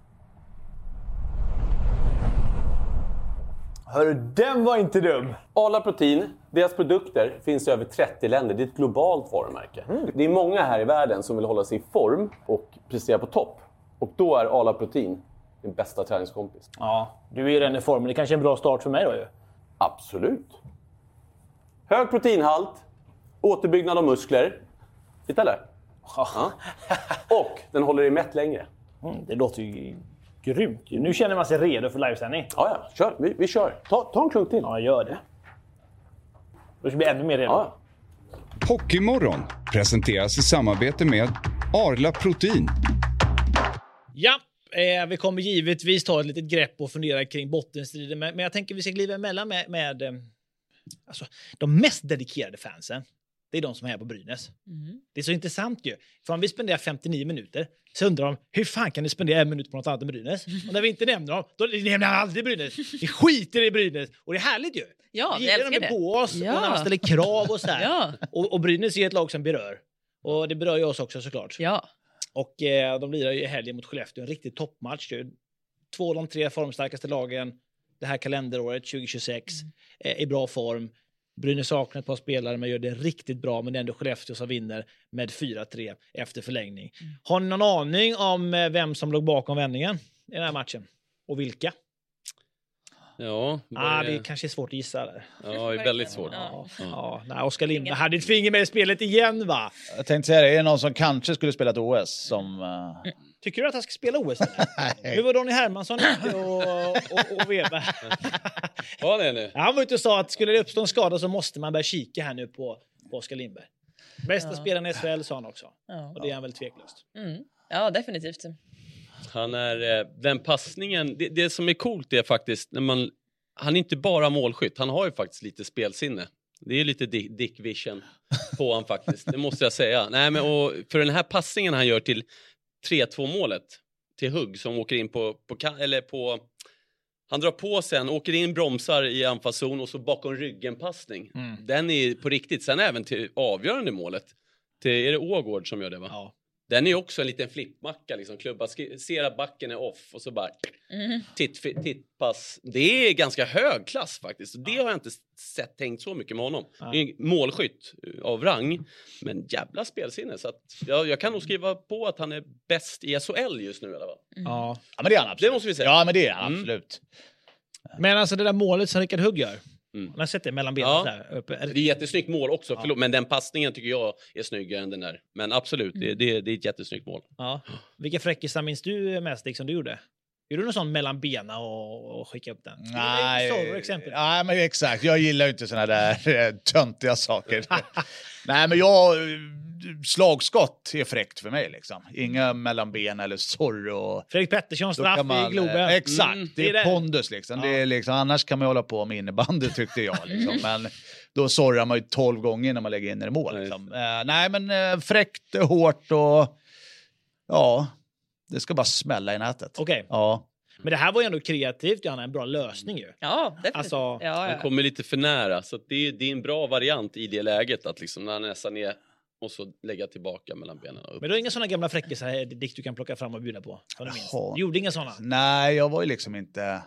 Hörru, den var inte dum! Arla Protein, deras produkter finns i över trettio länder. Det är ett globalt varumärke. Det är många här i världen som vill hålla sig i form och prestera på topp. Och då är Arla Protein din bästa träningskompis. Ja, du är ju redan i form. Det kanske är en bra start för mig då ju. Absolut. Hög proteinhalt, återbyggnad av muskler. Titta där. Ja. Och den håller dig mätt längre. Mm, det låter ju grymt. Nu känner man sig redo för livesändning. Ja, ja. Kör. Vi, vi kör. Ta, ta en klunk till. Ja, gör det. Då ska vi bli ännu mer redo. Ja. Hockeymorgon presenteras i samarbete med Arla Protein. Ja, eh, vi kommer givetvis ta ett litet grepp och fundera kring bottenstriden. Men, men jag tänker vi ska glida emellan med, med eh, alltså, de mest dedikerade fansen. Det är de som är här på Brynäs. Mm. Det är så intressant ju. För om vi spenderar femtionio minuter så undrar de hur fan kan ni spendera en minut på något annat än Brynäs? Och när vi inte nämner dem, då nämner han aldrig Brynäs. Vi skiter i Brynäs. Och det är härligt ju. Ja, vi vi gillar älskar dem det. på oss Ja. och när man ställer krav och så här. Ja. och, och Brynäs är ett lag som berör. Och det berör ju oss också såklart. Ja. Och eh, de lirar ju i helgen mot Skellefteå. En riktig toppmatch. Ju. Två av de tre formstarkaste lagen det här kalenderåret tjugo tjugosex Mm. eh, i bra form. Brynäs saknar ett par spelare men gör det riktigt bra, men det är ändå Skellefteå som vinner med fyra tre efter förlängning. Mm. Har ni någon aning om vem som låg bakom vändningen i den här matchen? Och vilka? Ja, ah, det kanske är svårt att gissa där. Ja, det är väldigt svårt. Ja, ja. ja. Nej, Oskar Lindberg hade ett finger med i spelet igen, va? Jag tänkte säga det, är det någon som kanske skulle spela ett O S som... Uh... Tycker du att han ska spela O S? Nu var Ronny Hermansson ute och, och, och veva. Ja, det är nu. Han var ute och sa att skulle det uppstå en skada så måste man börja kika här nu på, på Oskar Lindberg. Bästa ja. spelaren i S H L, sa han också. Ja. Och det är han väl tveklöst. Mm. Ja, definitivt. Han är, den passningen, det, det som är coolt är faktiskt, när man, han är inte bara målskytt, han har ju faktiskt lite spelsinne. Det är lite dick, dick vision på han faktiskt, det måste jag säga. Nej, men, och för den här passningen han gör till tre två målet till Hugg som åker in på, på, eller på han drar på sen, åker in, bromsar i anfallszon och så bakom ryggen passning. Mm. Den är på riktigt, sen även till avgörande målet. Till, är det Ågård som gör det, va? Ja. Den är också en liten flippmacka, liksom. Klubba, ser att backen är off och så bara mm. titt, titt, pass. Det är ganska hög klass faktiskt. Det har jag inte sett tänkt så mycket med honom. Ja. Det är en målskytt av rang, men jävla spelsinne. Så att jag, jag kan nog skriva på att han är bäst i S H L just nu i alla fall. Mm. Ja. Ja, men det är han absolut. Det måste vi säga. Ja, men det är han absolut. Mm. Men alltså det där målet som Rickard Hugg gör. Mm. Man har sett det mellan benen ja. där uppe. Det är ett jättesnyggt mål också, ja. Förlåt, men den passningen tycker jag är snyggare än den där. Men absolut, mm. det, det, det är ett jättesnyggt mål. Ja. Vilka fräckisar minns du mest, liksom, du gjorde? Gjorde du någon sån mellan bena och, och skicka upp den? Nej, Sorry, exempel. Nej, men exakt. Jag gillar ju inte såna där töntiga saker. Nej, men jag... Slagskott är fräckt för mig liksom. Inga mellan ben eller sorg och... Fredrik Pettersson straff man, i Globen. Exakt, mm, det är det. Pondus liksom. Ja. Det är liksom. Annars kan man hålla på med innebandy tyckte jag liksom. Men då sorrar man ju tolv gånger när man lägger in i mål liksom. uh, Nej, men uh, fräckt, hårt och... Ja, det ska bara smälla i nätet. Okej. Okay. Ja. Men det här var ju ändå kreativt, Johanna, en bra lösning ju. Ja, definitivt. Alltså, ja, ja. Han kommer lite för nära, så det är, det är en bra variant i det läget att liksom när han nästan är och så lägga tillbaka mellan benen. Upp. Men du har inga sådana gamla fräckisar Dick du kan plocka fram och bjuda på? Som du minns. Du gjorde inga sådana? Nej, jag var ju liksom inte,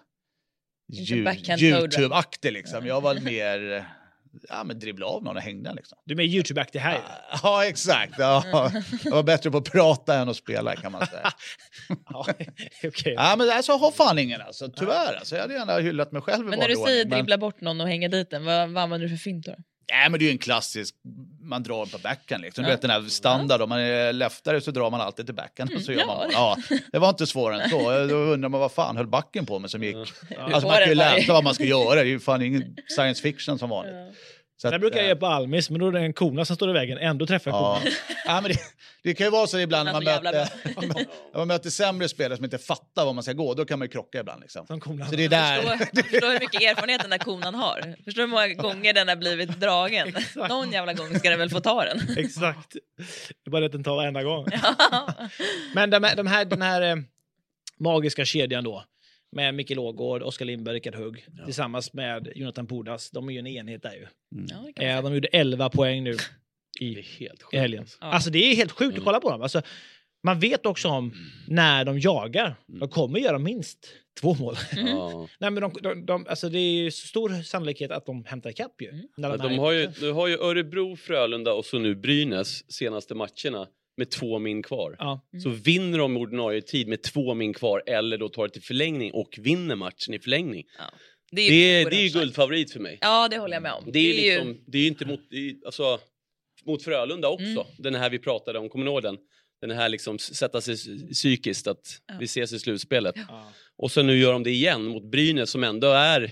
inte YouTube-aktig liksom. Jag var mer... Ja, men dribbla av någon och hängde liksom. Du är mer YouTube-aktig här. Ja, exakt. Ja. Jag var bättre på att prata än att spela, kan man säga. Ja, okay. Ja, men alltså har fan ingen alltså. Tyvärr. Alltså, jag hade gärna hyllat mig själv. Men när du säger men... dribbla bort någon och hänga dit den, vad, vad använder du för fint då? Ja, men det är ju en klassisk, man drar på backen liksom. Du vet den här standard, om man är leftare så drar man alltid till backen. Och så gör man, ja, det var inte svårare än så. Då undrar man vad fan höll backen på med som gick. Alltså man kan ju läsa vad man ska göra. Det är ju fan ingen science fiction som vanligt. Så det brukar jag göra på Almis, men då är det en kona som står i vägen. Ändå träffar jag ja. Ja, men det, det kan ju vara så ibland när man möter, man möter sämre spelare som inte fattar vad man ska gå. Då kan man ju krocka ibland. Liksom. Så det är där. Förstår, förstår hur mycket erfarenhet den där konan har. Förstår hur många gånger den har blivit dragen. Någon jävla gång ska den väl få ta den. Exakt. Det är bara att den tar varenda gång. Ja. Men de här, de här, den här eh, magiska kedjan då. Med Mikael Ågård, Oskar Lindberg, Rickard Hugg. Ja. Tillsammans med Jonathan Pudas. De är ju en enhet där ju. Mm. Ja, eh, de gjorde elva poäng nu i, det är helt sjukt. I helgen. Ja. Alltså det är helt sjukt mm. att kolla på dem. Alltså, man vet också om när de jagar. Mm. De kommer göra minst två mål. Mm. Ja. Nej, men de, de, de, alltså det är stor sannolikhet att de hämtar ikapp ju. Mm. Ja, de har ju, du har ju Örebro, Frölunda och så nu Brynäs senaste matcherna. Med två min kvar. Ja. Mm. Så vinner de ordinarie tid med två min kvar. Eller då tar det till förlängning och vinner matchen i förlängning. Ja. Det är ju, det är, det är ju guldfavorit för mig. Ja, det håller jag med om. Det är, det är liksom, ju det är inte mot, alltså, mot Frölunda också. Mm. Den här vi pratade om, kommer ni ihåg den? Den här liksom sätta sig psykiskt att ja. Vi ses i slutspelet. Ja. Och så nu gör de det igen mot Brynäs som ändå är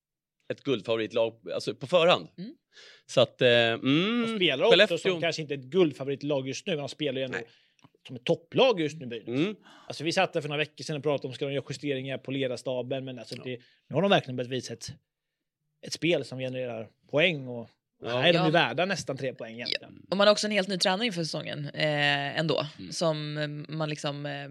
ett guldfavoritlag alltså på förhand. Mm. Så att, eh, mm, de spelar också Skellefteå som kanske inte ett guldfavoritlag just nu, men de spelar ju ändå Nej. Som ett topplag just nu. Mm. Alltså vi satt där för några veckor sedan och pratade om ska de göra justeringar på ledarstaben, men alltså ja. det, nu har de verkligen börjat visa ett, ett spel som genererar poäng och ja. Nej, de är ja. värda nästan tre poäng egentligen. Ja. Och man har också en helt ny tränare inför säsongen eh, ändå, mm. som man liksom eh,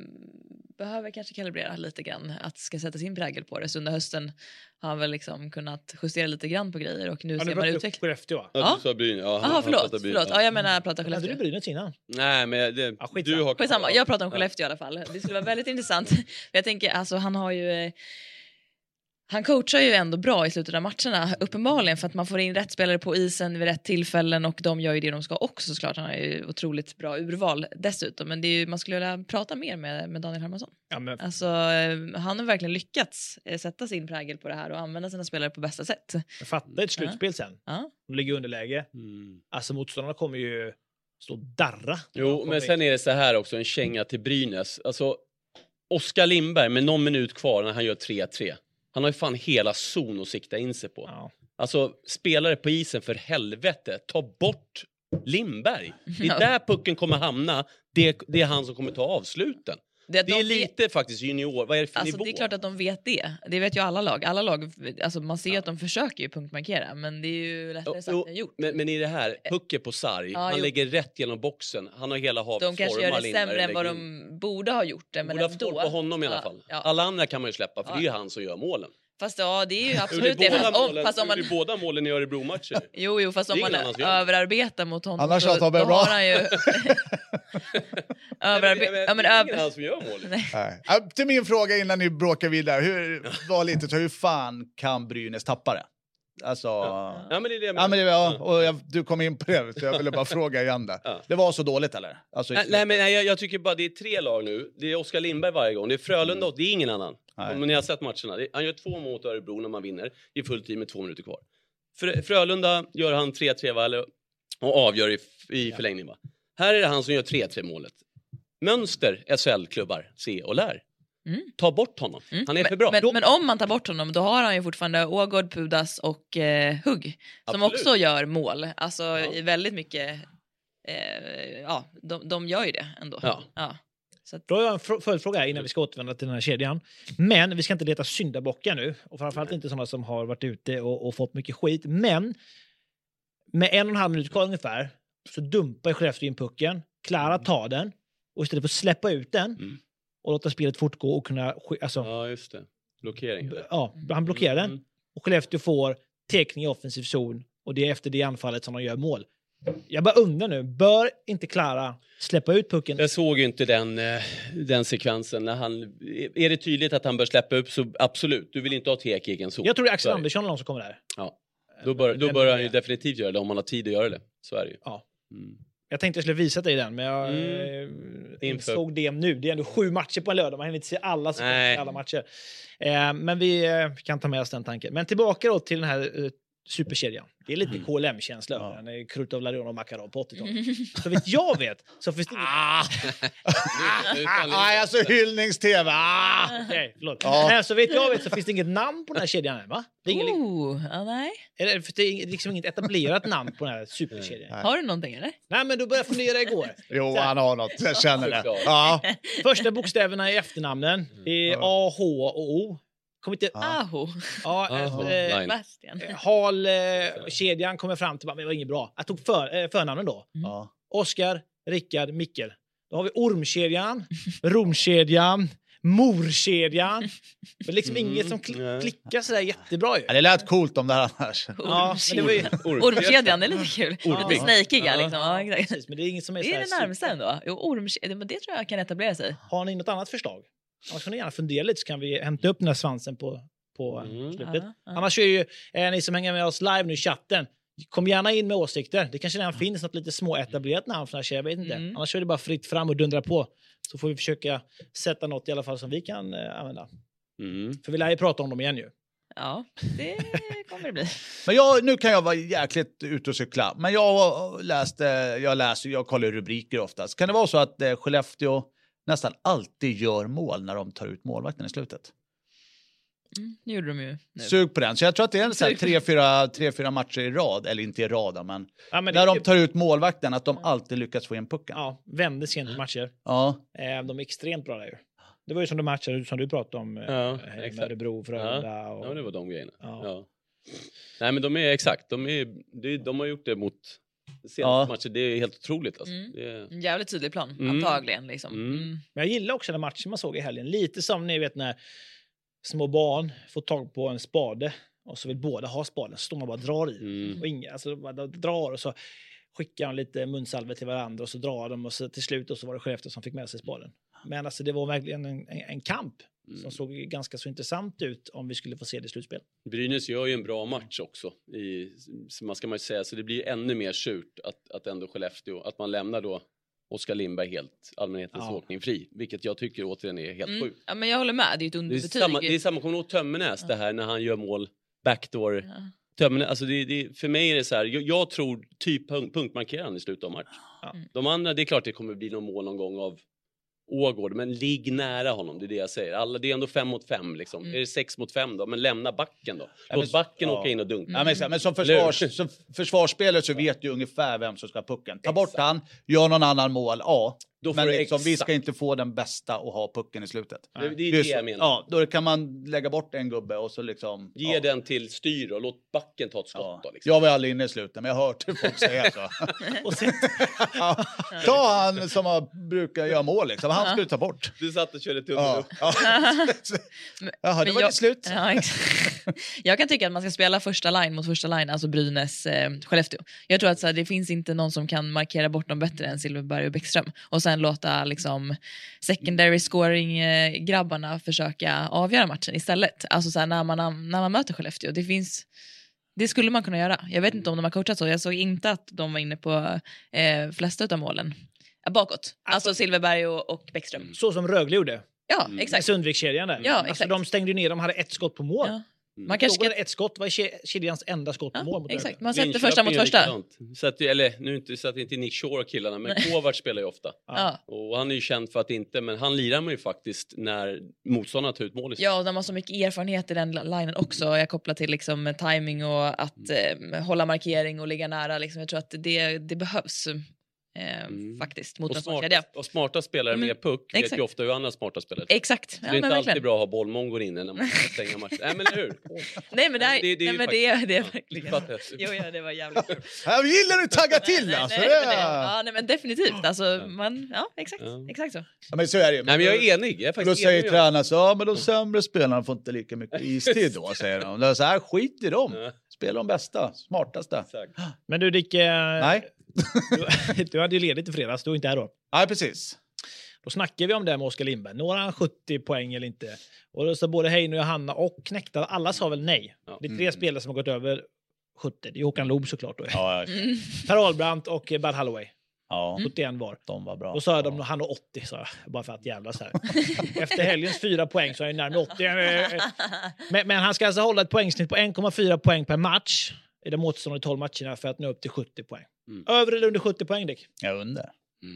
behöver kanske kalibrera lite grann, att ska sätta sin prägel på det. Så under hösten har han väl liksom kunnat justera lite grann på grejer och nu ja, ser man utveckling. Ja, ja. Du sa Brynäs. Ja, Aha, förlåt. förlåt. Ja, jag menar jag pratar Skellefteå. Hade du Brynäs innan? Nej, men det, ja, du har... Skitsamma, jag pratar om Skellefteå i alla fall. Det skulle vara väldigt intressant. Jag tänker, alltså han har ju... Han coachar ju ändå bra i slutet av matcherna, uppenbarligen, för att man får in rätt spelare på isen vid rätt tillfällen och de gör ju det de ska också såklart. Han har ju otroligt bra urval dessutom, men det är ju, man skulle vilja prata mer med, med Daniel Hermansson. Ja, men... Alltså, han har verkligen lyckats sätta sin prägel på det här och använda sina spelare på bästa sätt. Jag fattar ett slutspel sen. Ja. De ligger i underläge. Mm. Alltså motståndarna kommer ju stå darra. Jo, men sen är det så här också, en känga till Brynäs. Alltså, Oskar Lindberg med någon minut kvar när han gör tre tre. Han har ju fan hela zon att sikta in sig på. Ja. Alltså, spelare på isen, för helvete. Ta bort Lindberg. Det är Ja. där pucken kommer hamna. Det, det är han som kommer ta avsluten. Det, Det är lite vet... faktiskt junior. Vad är det för alltså, nivå? Det är klart att de vet det. Det vet ju alla lag. Alla lag, alltså man ser ju ja. att de försöker ju punktmarkera, men det är ju lättare sagt än gjort. Men, men i det här, pucken på sarg, ja, han jo. lägger rätt genom boxen. Han har hela havet. De kanske gör det sämre än vad de borde ha gjort det, men borde ändå. Borde ha på honom i alla ja, fall. Ja. Alla andra kan man ju släppa, för ja. det är ju han som gör målen. Fast ja, det är ju absolut det. det. Fast Målen, om, fast om man... det är båda målen i Örebro-matcher. jo, jo, fast om man överarbetar mot honom. Annars så, har då bra. har han ju... överarbetar... Men, ja, men det är över... ingen han som gör målen. Nej. Nej. Till min fråga innan ni bråkar vidare. Hur, var lite, hur fan kan Brynäs tappa det? Alltså... Ja, ja men det är det. Ja, men det ja, och jag, du kom in på det, så jag ville bara fråga igen där. Ja. Det var så dåligt, eller? Alltså, nej, nej, men nej, jag, jag tycker bara det är tre lag nu. Det är Oskar Lindberg varje gång. Det är Frölunda och det är ingen annan. Nej. Om ni har sett matcherna. Det, han gör två mot Örebro när man vinner. I full tid med två minuter kvar. För, Frölunda gör han tre tre va, eller, och avgör i, i förlängning. Va? Här är det han som gör tre tre målet. Mönster S H L-klubbar, se och lär. Mm. Ta bort honom. Mm. Han är men, för bra. Men, men om man tar bort honom, då har han ju fortfarande Ågård, Pudas och eh, Hugg. Som Absolut. också gör mål. Alltså ja. väldigt mycket... Eh, ja, de, de gör ju det ändå. Ja. Ja. Så att... Då har jag en fr- följdfråga innan vi ska återvända till den här kedjan. Men vi ska inte leta syndabockar nu. Och framförallt inte sådana som har varit ute och, och fått mycket skit. Men med en och en halv minut kvar ungefär så dumpar Skellefteå in pucken. Klara tar den. Och istället för att släppa ut den mm. och låta spelet fortgå och kunna... Alltså, ja, just det. Blockering. B- ja, han blockerar den. Mm. Och Skellefteå får täckning i offensiv zon. Och det är efter det anfallet som de gör mål. Jag bara undrar nu, bör inte Klara släppa ut pucken? Jag såg ju inte den, den sekvensen. När han, är det tydligt att han bör släppa upp så absolut. Du vill inte ha tek i egen zon. Jag tror det är Axel Andersson någon som kommer där. Ja. Då bör, då bör han ju definitivt göra det om man har tid att göra det. Så är det ju. Ja. Mm. Jag tänkte jag skulle visa dig den, men jag mm. eh, såg det nu. Det är ändå sju matcher på en lördag. Man hinner inte se alla, alla matcher. Eh, men vi eh, kan ta med oss den tanken. Men tillbaka då till den här eh, superkedjan. Det är lite mm. K L M-känsla över ja. den. Krutov, Larion och Makarov på åttiotalet. Mm. Så vet jag vet så finns det inget... Ah! ah, alltså hyllnings-tv. Ah! Okej, okay, förlåt. Ah. Nej, så vet jag vet så finns det inget namn på den här kedjan än, va? Det är inget, oh, ja, nej. Eller, för det är liksom inget etablerat namn på den här superkedjan. Nej. Har du någonting, eller? Nej, men du började fundera igår. Jo, så. Han har något. Jag känner det. Ja. Första bokstäverna i efternamnen är A, H och O. Kommer inte... Aho. Ja, Aho. Äh, Bastian. Hal äh, kedjan kommer fram till, men det var inget bra. Jag tog för, äh, förnamnen då. Mm. Oskar, Rickard, Mikkel. Då har vi ormkedjan, romkedjan, morkedjan. Det är liksom mm. inget som kli- klickar sådär jättebra ju. Ja, det lät coolt om det här annars. Ja, men det var ju... Ormkedjan, det är lite kul. Lite snakiga ja. liksom. Ja, exakt. Precis, men det är inget som är det är det närmsta ändå. Jo, ormkedjan, men det tror jag kan etablera sig. Har ni något annat förslag? Annars får ni gärna fundera lite så kan vi hämta upp den här svansen på, på mm. slutet. Ja, ja. Annars är ju eh, ni som hänger med oss live nu i chatten. Kom gärna in med åsikter. Det kanske redan finns något lite små etablerat namn för den här tjejen, jag vet inte. Mm. Annars är det bara fritt fram och dundra på. Så får vi försöka sätta något i alla fall som vi kan eh, använda. Mm. För vi lär ju prata om dem igen ju. Ja, det kommer det bli. Men jag, nu kan jag vara jäkligt ute och cykla. Men jag läste, jag läser, jag kollar rubriker oftast. Kan det vara så att eh, Skellefteå nästan alltid gör mål när de tar ut målvakten i slutet? Mm, det gjorde de ju nu. Sug på den. Så jag tror att det är en så här tre, fyra, tre, fyra matcher i rad. Eller inte i rad, men, ja, men när det... de tar ut målvakten att de alltid lyckas få in pucken. Ja, vänder sent i matcher. Ja. Eh, de är extremt bra där. Det var ju som de matcher som du pratade om. Ja, eh, med Örebro, Frölunda. Ja. Och... ja, det var de grejerna. Ja. Ja. Nej, men de är exakt. De, är, de, de har gjort det mot senaste ja. matcher. Det är helt otroligt. Alltså. Mm. Det är... En jävligt tydlig plan, mm. antagligen. Liksom. Mm. Mm. Men jag gillar också den matchen man såg i helgen. Lite som ni vet när små barn får tag på en spade och så vill båda ha spaden. Så står man bara och drar i. Mm. Och inga, alltså, bara drar och så skickar de lite munsalve till varandra och så drar de och så till slut och så var det Skellefteå som fick med sig spaden. Men alltså det var verkligen en, en, en kamp Mm. som såg ganska så intressant ut om vi skulle få se det i slutspel. Brynäs gör ju en bra match också. I, så man ska man ju säga. Så det blir ännu mer surt att, att ändå Skellefteå, att man lämnar då Oskar Lindberg helt allmänhetens Ja. åkning fri. Vilket jag tycker återigen är helt Mm. sjukt. Ja, men jag håller med, det är ju ett Det är underbetyg. samma, det är samma kommer ihåg Tömmernes Ja. det här när han gör mål backdoor. Ja. Tömmernes, alltså det, det, för mig är det så här, jag, jag tror typ punkt, punktmarkerande i slutet av match. Ja. Mm. De andra, det är klart det kommer bli någon mål någon gång av Ågård, men ligg nära honom, det är det jag säger. Alla, det är ändå fem mot fem liksom. Mm. Är det sex mot fem då? Men lämna backen då. Ja, Låt men- backen ja. åka in och dunka. Ja, men, så- men som, försvars, som försvarsspelare så vet du ungefär vem som ska ha pucken. Ta bort han, gör någon annan mål, ja. Då får Men du liksom, vi exakt. ska inte få den bästa och ha pucken i slutet. Det, det är Det är det så- jag menar. Ja, då kan man lägga bort en gubbe och så liksom... Ge ja. den till styr och låt backen ta ett skott Ja. då. Liksom. Jag var aldrig inne i slutet, men jag har hört hur folk säger så. Och sen, Ja. Ta han som har, brukar göra mål, liksom. Han ska du ta bort. Du satt och körde tummen Ja. upp. Ja. Jaha, det Men var jag- det slut. Ja, exakt. Jag kan tycka att man ska spela första line mot första line, alltså Brynäs, eh, Skellefteå. Jag tror att så här, det finns inte någon som kan markera bort dem bättre än Silverberg och Bäckström. Och sen låta liksom secondary scoring eh, grabbarna försöka avgöra matchen istället. Alltså så här, när man när man möter Skellefteå, det finns det skulle man kunna göra. Jag vet inte om de har coachat så. Jag såg inte att de var inne på eh, flesta av målen. Eh, bakåt. Alltså, Silverberg och, och Bäckström. så som Rögle gjorde. Ja, Mm. Med exakt. Sundvikskedjan där. Ja, Alltså, exakt. de stängde ju ner, de hade ett skott på mål. Ja. Mm. Man kanske Såg ska... ett skott var ke- kedjans enda skott på mål Ja, mot exakt. Rögle. Man sätter Linköping första mot gör första. likadant. Så att, eller nu inte så att det inte är Nick Shore och killarna, men Kovacs spelar ju ofta. Ja. Och han är ju känd för att inte, men han lirar man ju faktiskt när motståndarna tar ut mål. Ja, och de har så mycket erfarenhet i den linen också. Jag kopplar till liksom timing och att eh, hålla markering och ligga nära. Liksom. Jag tror att det, det behövs eh, Mm. faktiskt mot Och en sån smarta, kedja. och smarta spelare Mm. med puck vet Exakt. ju ofta hur andra smarta spelare. Exakt. Så Ja, det är inte men alltid verkligen. bra att ha bollmongor inne när man ska stänga matchen. Nej, men eller hur? Nej, men det, är, Det- det är nej, ju men det, är, det är faktiskt- verkligen... Fattar jag. Jo, ja, det var jävligt kul. Jag gillar du tagga till Nej, alltså. nej, Det men det, är- ja, nej, men definitivt. Alltså, man, ja, exakt. Ja. Exakt så. Ja, men så är det ju. Nej, men jag är enig. Jag är Då faktiskt säger enig med tränaren så, ja men de sämre spelarna får inte lika mycket istid då, säger de. Det är så här, skit i dem. Ja. Spela de bästa, smartaste. Exakt. Men du Dick, eh, Nej. du, du hade ju ledigt i fredags, du är inte här då. Nej, precis. Då snackar vi om det här med Oskar Lindberg. Når han sjuttio poäng eller inte? Och då sa både Hein och Johanna och Knäckta, alla sa väl nej. Ja. Det är tre spelare som har gått över sjuttio. Det är Håkan Loob såklart då. Ja, Mm. Per Ahlbrandt och eh, Bad Holloway. ja, sjuttioen var. de var bra. Då sa de han har åttio, sa jag. Bara för att jävlas här. Efter helgens fyra poäng så är han närmare åttio. Men, men han ska alltså hålla ett poängsnitt på en komma fyra poäng per match i de återstående tolv matcherna för att nå upp till sjuttio poäng. Mm. Över eller under sjuttio poäng, Dick? Jag undrar.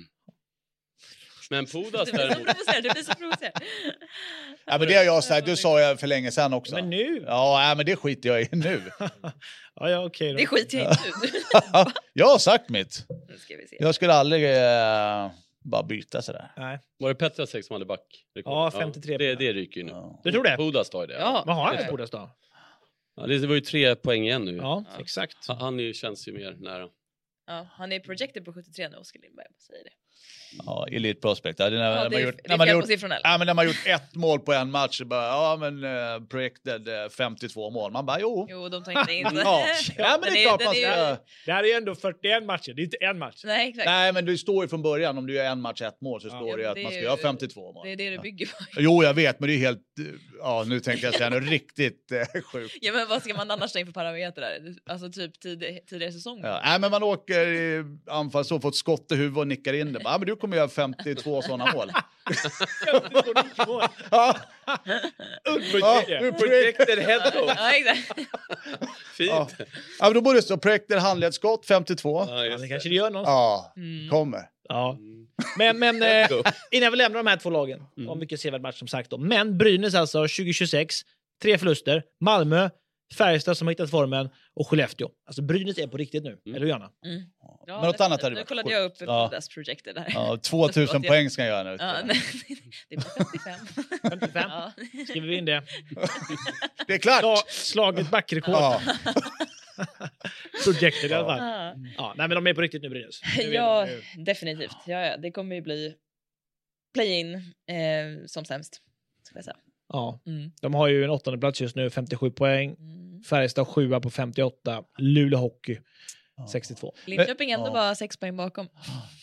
Men Pudas Du blir så däremot. provocerad. Du blir så provocerad. Ja, men det har jag sagt, det sa jag för länge sedan också. Men nu? Ja, nej, men det skiter jag i nu. Ja, ja, okej då. Det skiter jag inte ut. Jag har sagt mitt. Nu ska vi se. Jag skulle aldrig eh, bara byta sådär. Nej. Var det Petrasek som hade back? Ja, femtiotre. Det, det ryker ju nu. Ja. Du tror det? Pudas tar ju det. Ja. Vad har han Det för tror Bodas då? Ja, det var ju tre poäng igen nu. Ja, Ja. exakt. Han- Han är ju, känns ju mer nära. Ja, han är projected på sjuttiotre nu, Oskar Lindberg. Säger det. Ja, Elite Prospect. Ja, det är när, Ja, när det man är, gjort, det när är man fel gjort, på siffrorna. eller? ja, men när man gjort ett mål på en match så bara, ja men uh, projected uh, femtiotvå mål. Man bara, jo. Jo, de tar inte in det. Ja, ja men Den det är klart den man är- ska... Det här är ju ändå fyrtioen matcher, det är inte en match. Nej, exakt. Nej, men du står ju från början, om du gör en match, ett mål, så Ja. står det ju Ja, att det man är ska ju- göra femtiotvå mål. Det är det du bygger på. Jo, jag vet, men det är helt... uh, Ja, nu tänkte jag säga något riktigt uh, sjukt. Ja, men vad ska man annars ta in för parametrar? Alltså typ tid, tidigare säsonger. Ja, nej, men man åker i anfall så, får ett skott i huvudet och nickar in det. Ja, men du kommer göra femtiotvå sådana mål. Ja. Ja, Underbart. du Projected head coach. Ja, exakt. Fint. Ja. Ja, men då borde det stå projekter handledsskott femtiotvå. Ja, Ja, just det det. kanske det gör någonstans. Ja, Mm. kommer. Ja. Mm. Men, men eh, innan vi lämnar de här två lagen, Mm. om mycket sevärd match som sagt då. Men Brynäs alltså tjugo tjugosex, tre förluster. Malmö, Färjestad som har hittat formen och Skellefteå. Alltså Brynäs är på riktigt nu, Mm. eller hur Johanna? Mm. Ja, Men något nu- annat hade Nu varit kollade sjukt. jag upp Ja. Bodas projected där. Ja, tvåtusen Förlåt, jag- poäng ska jag göra nu. Ja, nej, det blir femtiofem. femtiofem. Ja. Skriver vi in det. Det är klart! Ja, slaget backrekord. Ja. Projected i alla fall. Ja. Ja, nej men de är på riktigt nu, Brynäs. Nu är Ja, de- nu- definitivt. Ja, ja, det kommer ju bli play-in eh, som sämst. Ska jag säga. Ja, Mm. de har ju en åttonde plats just nu, femtiosju poäng. Mm. Färjestad sjua på femtioåtta. Luleå Hockey sextiotvå. Linköping ändå Ja. bara sex poäng bakom.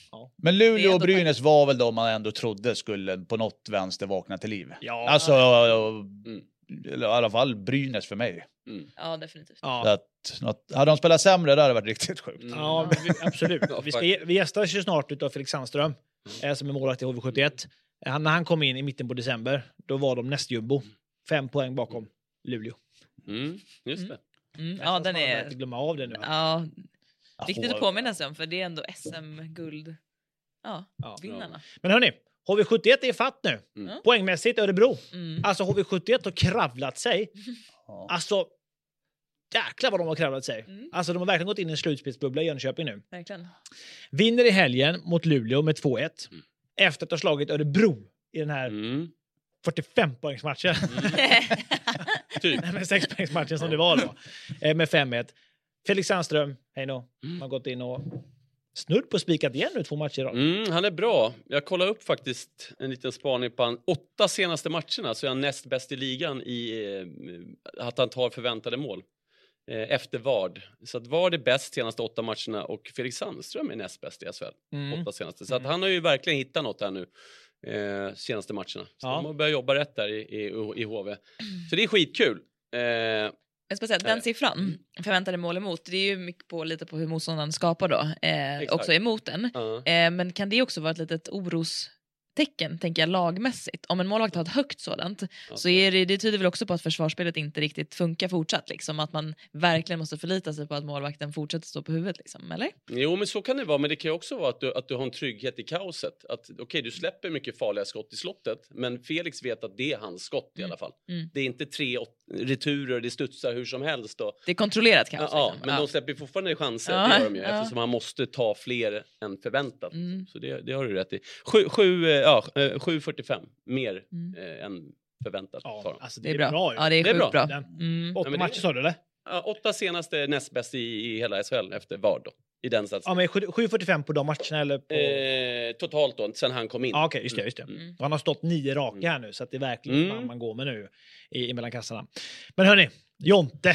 Ja. Men Det Luleå är och ändå Brynäs var väl de man ändå trodde skulle på något vänster vakna till liv. Ja. Alltså, Mm. eller i alla fall Brynäs för mig. Mm. Ja, definitivt. Så Ja. att, något, hade de spelat sämre, det hade varit riktigt sjukt. Mm. Ja, men vi, absolut. Ja, Vi, ska, ge- vi gästas ju snart utav Felix Sandström, eh, som är målvakt i H V sjuttioett. Han, när han kom in i mitten på december, då var de nästjumbo. Fem poäng bakom Luleå. Mm. Just det. Mm. Ja, den Man får är... inte glömma av det nu. Ja, viktigt H- att påminna sig om, för det är ändå S M-guld. Ja, Ja. vinnarna. Men hörni, H V sjuttioett är fatt nu. Mm. Poängmässigt Örebro. Mm. Alltså H V sjuttioett har kravlat sig. Ja. Alltså, jäklar vad de har kravlat sig. Mm. Alltså de har verkligen gått in i en slutspelsbubbla i Jönköping nu. Verkligen. Vinner i helgen mot Luleå med två ett. Mm. Efter att ha slagit Örebro i den här Mm. fyrtiofem-poängsmatchen. Typ. Nej, men sex-poängsmatchen som det var då. Eh, med fem ett. Felix Sandström, hej då. Mm. Har gått in och snudd på spikat igen nu två matcher idag. Mm, han är bra. Jag kollade upp faktiskt en liten spaning på han åtta senaste matcherna, så är han näst bäst i ligan i eh, att han tar förväntade mål. Eh, efter Vard. Så att Vard är bäst senaste åtta matcherna och Felix Sandström är näst bäst i S H L. Mm. Åtta senaste. Så att Mm. han har ju verkligen hittat något här nu. Eh, senaste matcherna. Så Ja. de har börjat jobba rätt där i, i, i H V. Så det är skitkul. Eh, Jag ska säga, den Eh, siffran, förväntade mål emot, det är ju mycket på, lite på hur motståndaren skapar då, eh, Exakt. också emot den. ja. Eh, men kan det också vara ett litet orostecken, tänker jag, lagmässigt? Om en målvakt har ett högt sådant, så är det, det tyder väl också på att försvarsspelet inte riktigt funkar fortsatt, liksom, att man verkligen måste förlita sig på att målvakten fortsätter stå på huvudet, liksom, eller? Jo, men så kan det vara. Men det kan ju också vara att du, att du har en trygghet i kaoset. Att okej, okay, du släpper mycket farliga skott i slottet, men Felix vet att det är hans skott i Mm. alla fall. Mm. Det är inte tre åt, returer, det studsar hur som helst. Och, Det är kontrollerat ja, kanske. ja, liksom. men Ja. de släpper ju fortfarande chanser, Ja, det gör de ju, ja. eftersom han måste ta fler än förväntat. Mm. Så det, det har du rätt i. Sju, sju, eh, ja, eh, sju fyrtiofem mer Mm. eh, än förväntat. tar Ja, de. alltså, Det är bra. ju. Ja, det är Det är sjukt bra. bra. Den- Mm. Åtta Ja, men det- matcher sa du eller? Ja, åtta senaste näst bäst i, i hela S H L efter Vard då. I den satsen. Ja, men sju fyrtiofem på de matcherna eller på... Eh, totalt då, sen han kom in. Ja, okej, just det. Just det. Mm. Och han har stått nio raka här nu, så att det är verkligen Mm. man, man går med nu i, i mellan kassarna. Men hörni, Jonte.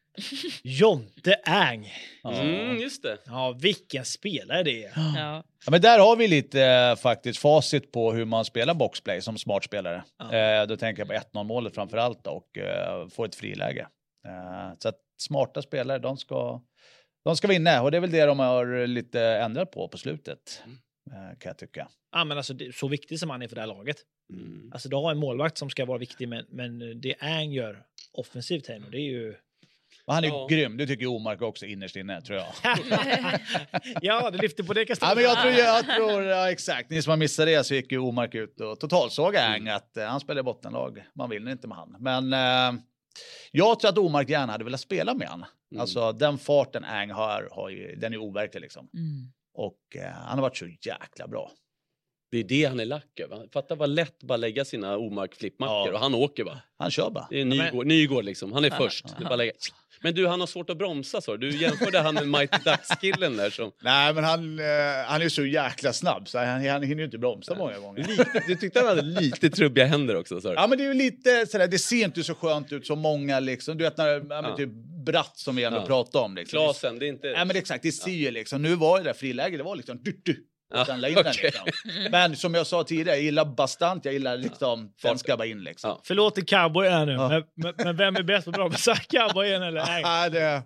Jonte Ang. Mm, just det. Ja, vilken spelare det är. Ja. Ja, men där har vi lite eh, faktiskt facit på hur man spelar boxplay som smart spelare. Ja. Eh, då tänker jag på ett noll målet framför allt då, och eh, få ett friläge. Eh, så att smarta spelare, de ska, de ska vinna, och det är väl det de har lite ändrat på på slutet, eh, kan jag tycka. Ja, men alltså, det är så viktig som han är för det här laget. Mm. Alltså, du har en målvakt som ska vara viktig, men, men det Ang gör offensivt här nu, det är ju... Men han är Ja. grym, det tycker Omark också innerst inne, tror jag. Ja, det lyfter på det kastet. Ja, men jag tror, jag tror ja, exakt. Ni som har missat det, så gick ju Omark ut och totalsåg Ang att eh, han spelar i bottenlag. Man vinner inte med han. Men eh, jag tror att Omark gärna hade velat spela med han. Mm. Alltså den farten Ang har, har ju, den är overklig liksom. Mm. Och eh, han har varit så jäkla bra. Det är det han är lack över. Fatta vad lätt bara lägga sina Omark flippmackor Ja. och han åker bara. Han kör bara. Det är Ja, men- Nygård, Nygård liksom. Han är först. Det är bara lägga. Men du, han har svårt att bromsa, så du jämförde han med Mighty Ducks-killen där som... Nej, men han, eh, han är så jäkla snabb så han, han hinner ju inte bromsa många gånger. Lite, du tyckte han hade lite trubbiga händer också, sa du? Ja, men det är ju lite sådär, det ser inte så skönt ut som många liksom. Du vet när, ja, men Ja. typ Bratt som vi ändå Ja. pratade om liksom. Klasen, det är inte... Ja, men exakt, det ser ju liksom. Nu var det där friläget, det var liksom du, du, och Ja, sen la in den okej. liksom. Men som jag sa tidigare, jag gillar bastant, jag gillar liksom, den ska bara in liksom. Ja. Förlåt till cowboy här nu, Ja. men, men, men vem är bäst på bra besök? Cowboyen eller Ang? Ja, det,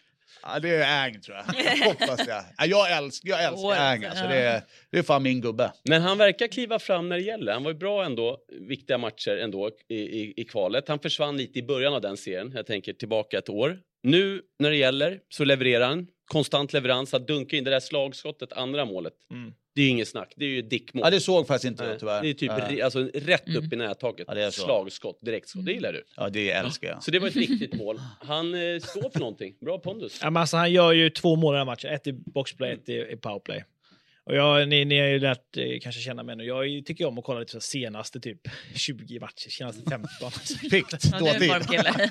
ja, det är Ang tror jag. Hoppas jag. Ja, jag älskar, jag älskar Åh, Ang, alltså, ja. det, är, det är fan min gubbe. Men han verkar kliva fram när det gäller. Han var ju bra ändå, viktiga matcher ändå i, i, i kvalet. Han försvann lite i början av den serien. Jag tänker tillbaka ett år. Nu när det gäller så levererar han. Konstant leverans. Att dunka in det där slagskottet, andra målet. Mm. Det är ju inget snack. Det är ju ett dickmål. Ja, det såg faktiskt inte Nej, jag tyvärr. det är typ Ja. re, alltså, rätt upp Mm. i nättaket. Ja, det är så. Slagskott, direktskott. Det gillar du. Ja, det älskar jag. Så det var ett riktigt mål. Han eh, står för någonting. Bra pondus. Ja, men alltså, han gör ju två mål i den här matchen. Ett i boxplay, ett i, i powerplay. Och jag, ni, ni har ju lärt eh, kanske känna mig nu. Jag tycker om att kolla lite så senaste typ tjugo matcher, senaste femton. Pikt, Ja, du är en dåtid. formkille.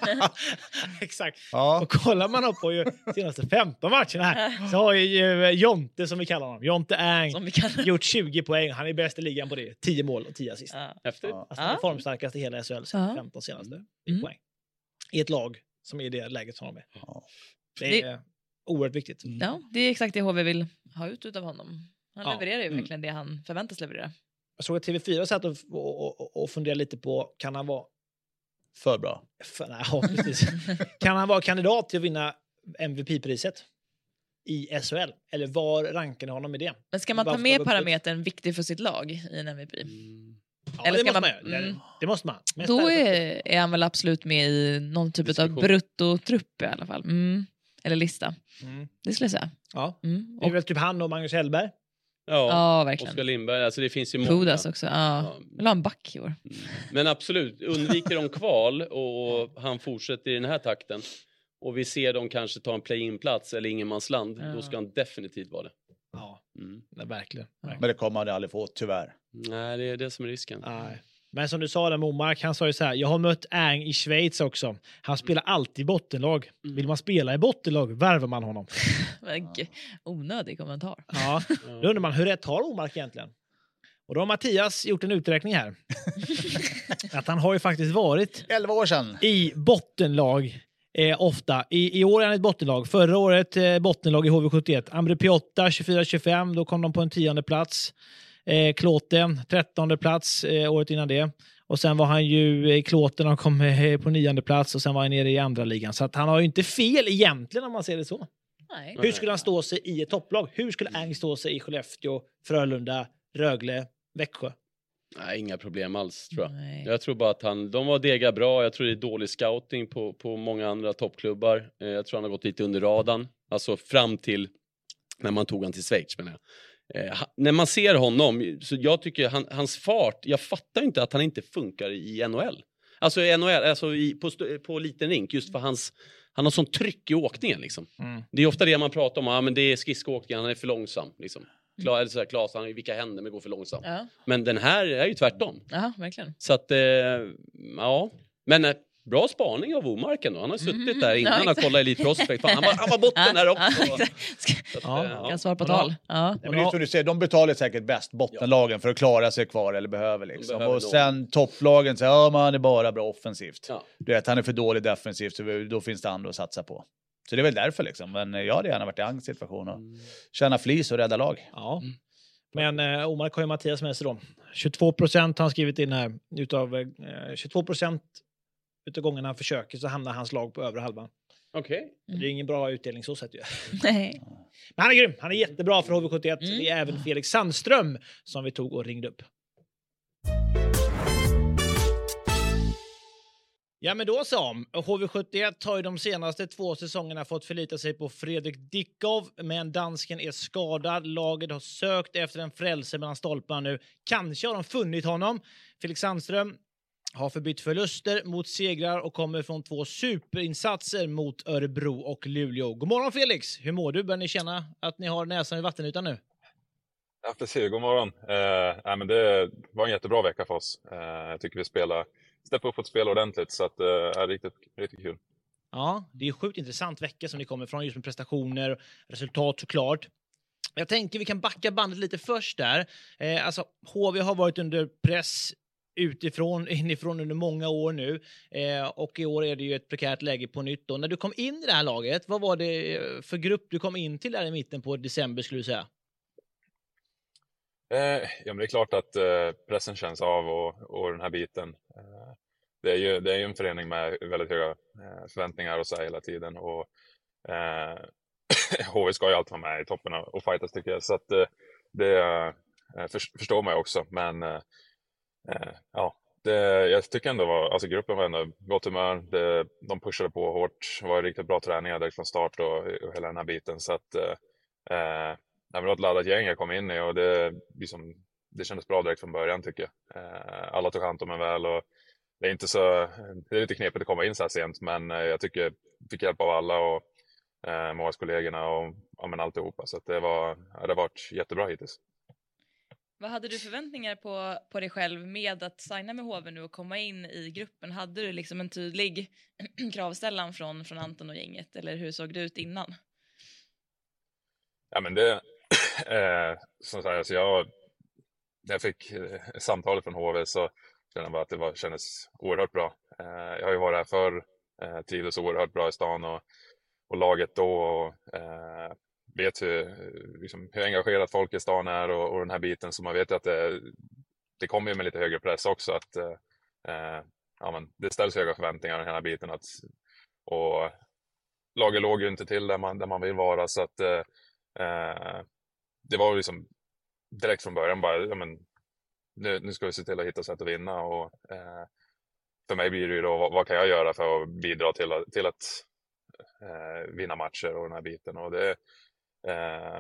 Exakt. Ja. Och kollar man upp på ju senaste femton matcherna här, så har ju eh, Jonte, som vi kallar honom, Jonte Ang, Som vi kallar. gjort tjugo poäng. Han är bäst i ligan på det. tio mål och tio assist. Ja. Häftigt. Ja. Alltså, han är formstarkast i hela S H L sen Ja. femton senaste i Mm. poäng. I ett lag som är i det läget som de är. Ja. Det är oerhört viktigt. Ja, det är exakt det H V vill ha ut av honom. Han Ja. levererar ju verkligen det han förväntas leverera. Jag såg att T V fyra satt och, och, och, och funderade lite på, kan han vara... För bra. För, nej, ja, precis. Kan han vara kandidat till att vinna M V P-priset i S H L? Eller var rankar ni honom med det? Men ska man ta Varför med var- parametern viktig för sitt lag i en M V P? Ja, Eller det, ska måste man- man, göra. mm. det måste man. Mest Då därför- är, är han väl absolut med i någon typ av Diskussion. bruttotrupp i alla fall. Mm. Eller lista. Mm. Det skulle jag säga. Ja. Mm. Det är Och, väl typ han och Magnus Hellberg. Ja, ja, verkligen. Oskar Lindberg, alltså det finns ju många. Pudas också. Ja. Ja. Vill ha en back i år. Men absolut, undviker de kval och han fortsätter i den här takten och vi ser dem kanske ta en play-in-plats eller ingenmansland, Ja. då ska han definitivt vara det. Ja, Mm. nej, verkligen. verkligen. Men det kommer han aldrig få, tyvärr. Nej, det är det som är risken. Nej. Men som du sa där, Momark, han sa ju så här, jag har mött Eng i Schweiz också. Han spelar alltid i bottenlag. Vill man spela i bottenlag, värvar man honom. Men gud, onödig kommentar. Ja, då undrar man, hur rätt har Omark egentligen? Och då har Mattias gjort en uträkning här. Att han har ju faktiskt varit elva år sedan. i bottenlag eh, ofta. I, I år är han ett bottenlag. Förra året eh, bottenlag i H V sjuttioett. Ambre Piotta tjugofyra tjugofem, då kom de på en tionde plats. Eh, Klåten trettonde plats eh, året innan det. Och sen var han ju i Klåten, han kom eh, på nionde plats och sen var han nere i andra ligan. Så att han har ju inte fel egentligen om man ser det så. Nej. Hur skulle han stå sig i ett topplag? Hur skulle Eng stå sig i Skellefteå, Frölunda, Rögle, Växjö? Nej, inga problem alls tror jag. Nej. Jag tror bara att han, de var dega bra. Jag tror det är dålig scouting på, på många andra toppklubbar. Eh, jag tror han har gått lite under radarn. Alltså fram till när man tog han till Schweiz menar jag. Eh, ha, när man ser honom, så jag tycker han, hans fart, jag fattar inte att han inte funkar i N H L. Alltså i N H L, alltså i, på, st- på liten rink, just för hans, han har sån tryck i åkningen liksom. Mm. Det är ofta det man pratar om, ja men det är skridskoåkningen, han är för långsam liksom. Klar, eller så här, Klas, han har ju vilka händer men går för långsamt. Ja, Men den här är ju tvärtom. ja, verkligen. Så att, eh, ja. Men eh, bra spaning av Omarken då. Han har suttit Mm. där innan Ja, han har exakt. kollat Elite Prospect. Fan, han, var, han var botten här också. Ja, exakt. Ska- Så att, Ja. eh, ja. Kan svara på Bra. tal. Ja. Men det är som du säger, de betalar säkert bäst bottenlagen för att klara sig kvar eller behöver liksom. behöver Och dem. sen topplagen säger ja, man är bara bra offensivt. Ja. Du vet, han är för dålig defensivt, så då finns det andra att satsa på. Så det är väl därför liksom. Men jag hade gärna varit i Angs situation och tjäna flis och rädda lag. Ja. Men eh, Omark har ju Mattias med sig då. tjugotvå procent har han skrivit in här. Utav eh, tjugotvå procent utav gångerna han försöker så hamnar hans lag på övre halvan. Okej. Det är ingen bra utdelning så sett ju. Nej. Men han är grym. Han är jättebra för H V sjuttioett. Mm. Det är även Felix Sandström som vi tog och ringde upp. Ja, men då så. H V sjuttioett har ju de senaste två säsongerna fått förlita sig på Fredrik Dickov, men dansken är skadad. Laget har sökt efter en frälse mellan stolparna nu. Kanske har de funnit honom. Felix Sandström har förbytt förluster mot segrar och kommer från två superinsatser mot Örebro och Luleå. God morgon Felix! Hur mår du? Börjar ni känna att ni har näsan i vattenytan nu? Ja, precis. God morgon. Eh, nej, men det var en jättebra vecka för oss. Eh, jag tycker vi spelar, steppa upp och spela ordentligt, så att, eh, är riktigt, riktigt kul. Ja, det är sjukt intressant vecka som ni kommer från, just med prestationer, resultat såklart. Jag tänker vi kan backa bandet lite först där. Eh, alltså, H V har varit under press utifrån, inifrån under många år nu. Eh, och i år är det ju ett prekärt läge på nytt då. När du kom in i det här laget, vad var det för grupp du kom in till där i mitten på december skulle du säga? Eh, ja, men det är klart att eh, pressen känns av och, och den här biten. Eh, det, är ju, det är ju en förening med väldigt höga eh, förväntningar och så här hela tiden. Och, eh, H V ska ju alltid vara med i toppen och, och fightas tycker jag. Så att, eh, det eh, för, förstår man ju också. Men eh, eh, ja, det, jag tycker ändå var, alltså gruppen var ändå gott humör. Det, de pushade på hårt. Det var riktigt bra träningar direkt från start och, och hela den här biten. Så att eh, det var ett laddat gäng jag kom in i och det, liksom, det kändes bra direkt från början tycker jag. Eh, alla tog hand om mig väl och det är inte så, det är lite knepigt att komma in så här sent, men eh, jag tycker jag fick hjälp av alla och eh, många kollegorna och ja, men alltihopa. Så att det, var, det har varit jättebra hittills. Vad hade du förväntningar på, på dig själv med att signa med H V nu och komma in i gruppen? Hade du liksom en tydlig kravställan från, från Anton och gänget, eller hur såg det ut innan? Ja, men det, eh, som sagt, alltså jag, när jag fick eh, samtalet från H V så kände jag bara att det var, kändes oerhört bra. Eh, jag har ju varit här förr, eh, trivdes oerhört bra i stan och, och laget då och eh, vet hur, liksom, hur engagerat folk i stan är och, och den här biten, så man vet ju att det, det kommer ju med lite högre press också, att eh, ja, men det ställs höga förväntningar den här biten, att, och laget låg ju inte till där man, där man vill vara, så att eh, det var liksom direkt från början bara, ja, men, nu, nu ska vi se till att hitta sätt att vinna, och eh, för mig blir det ju då, vad, vad kan jag göra för att bidra till, till att eh, vinna matcher och den här biten, och det eh,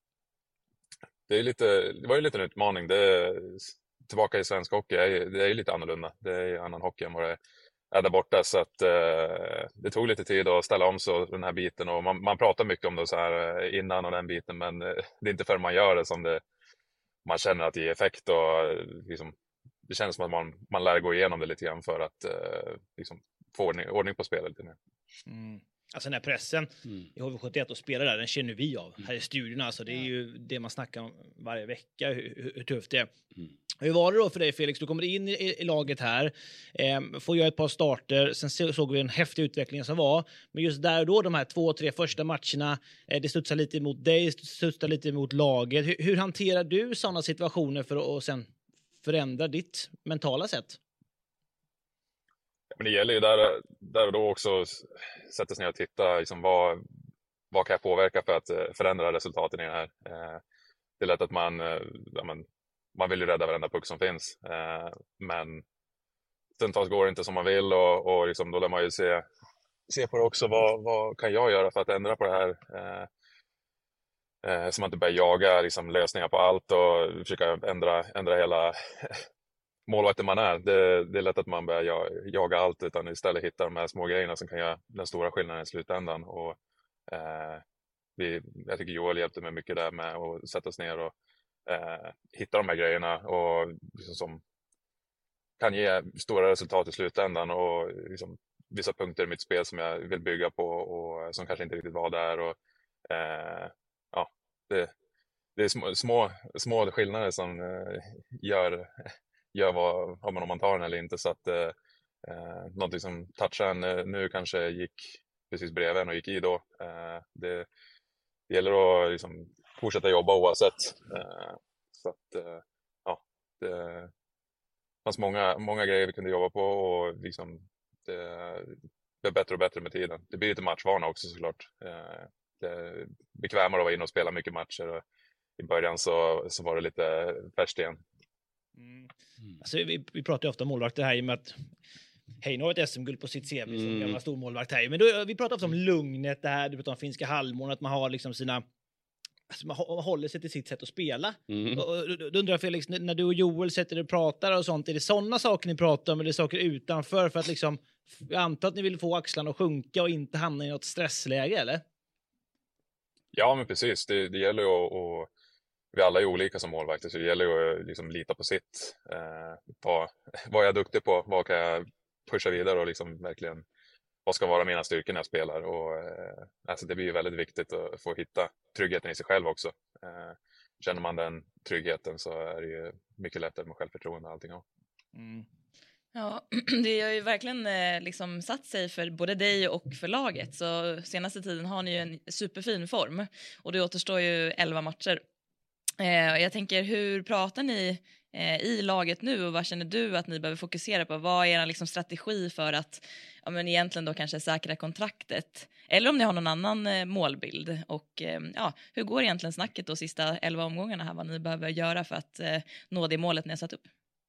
det är lite, det var ju lite en utmaning. Det, tillbaka i svensk hockey, det är, det är lite annorlunda. Det är annan hockey än vad det är där borta, så att eh, det tog lite tid att ställa om så den här biten, och man, man pratar mycket om det så här innan och den biten, men det är inte förrän man gör det som det, man känner att det ger effekt, och liksom, det känns som att man, man lär gå igenom det lite grann för att eh, liksom, få ordning, ordning på spelet lite mer. Mm. Alltså den här pressen mm. i H V sjuttioett och spela där, den känner vi av här i studion. Alltså, det är ju det man snackar om varje vecka, hur, hur tufft det är. Mm. Hur var det då för dig, Felix? Du kommer in i, i laget här, eh, får göra ett par starter, sen såg vi en häftig utveckling som var. Men just där och då, de här två, tre första matcherna, eh, det studsar lite emot dig, studsar lite emot laget. Hur, hur hanterar du sådana situationer för att och sen förändra ditt mentala sätt? Men det gäller ju där, där och då också sätta sig ner och titta liksom, vad, vad kan jag påverka för att förändra resultaten i det här. Eh, det är lätt att man, ja, man, man vill ju rädda varenda puck som finns, eh, men stundtals går det inte som man vill, och, och liksom, då lär man ju se, se på det också, vad, vad kan jag göra för att ändra på det här, eh, eh, så man inte börjar jaga liksom, lösningar på allt och försöka ändra, ändra hela målvakten man är. Det, det är lätt att man börjar jaga allt, utan istället hitta de här små grejerna som kan göra den stora skillnaden i slutändan. Och, eh, vi, jag tycker Joel hjälpte mig mycket där med att sätta oss ner och eh, hitta de här grejerna, och liksom, som kan ge stora resultat i slutändan, och liksom, vissa punkter i mitt spel som jag vill bygga på och som kanske inte riktigt var där. Och, eh, ja, det, det är små, små, små skillnader som eh, gör gör vad, vad man, om man tar den eller inte, så att eh, någonting som touchar en nu kanske gick precis bredvid en och gick i då. Eh, det, det gäller att liksom fortsätta jobba oavsett. Eh, så att eh, ja, det fanns många, många grejer vi kunde jobba på, och liksom det blev bättre och bättre med tiden. Det blir lite matchvana också såklart. Eh, det är bekvämare att vara inne och spela mycket matcher, och i början så, så var det lite färskt igen. Mm. Alltså, vi, vi pratar ju ofta om målvakter här i och med att Heino har ett S M-guld på sitt C V som mm. gamla stormålvakt här. Men då, vi pratar ofta om lugnet det här, du pratar om finska halvmån, att man har liksom sina, alltså man håller sig till sitt sätt att spela. Mm. Och, och, då undrar jag, Felix, när du och Joel sätter och pratar och sånt, är det sådana saker ni pratar om, eller är det saker utanför, för att liksom, jag antar att ni vill få axlarna att sjunka och inte hamna i något stressläge, eller? Ja, men precis. Det, det gäller ju att, att vi alla är olika som målvakter, så det gäller ju att liksom lita på sitt. Eh, vad, vad är jag duktig på? Vad kan jag pusha vidare, och liksom verkligen, vad ska vara mina styrkor när jag spelar? Och, eh, alltså det blir ju väldigt viktigt att få hitta tryggheten i sig själv också. Eh, känner man den tryggheten så är det ju mycket lättare med självförtroende och allting. Mm. Ja, det har ju verkligen eh, liksom satt sig för både dig och för laget. Så senaste tiden har ni ju en superfin form, och det återstår ju elva matcher. Eh, jag tänker, hur pratar ni eh, i laget nu, och vad känner du att ni behöver fokusera på? Vad är er liksom strategi för att, ja, men egentligen då kanske säkra kontraktet? Eller om ni har någon annan eh, målbild, och eh, ja, hur går egentligen snacket då sista elva omgångarna här, vad ni behöver göra för att eh, nå det målet ni har satt upp?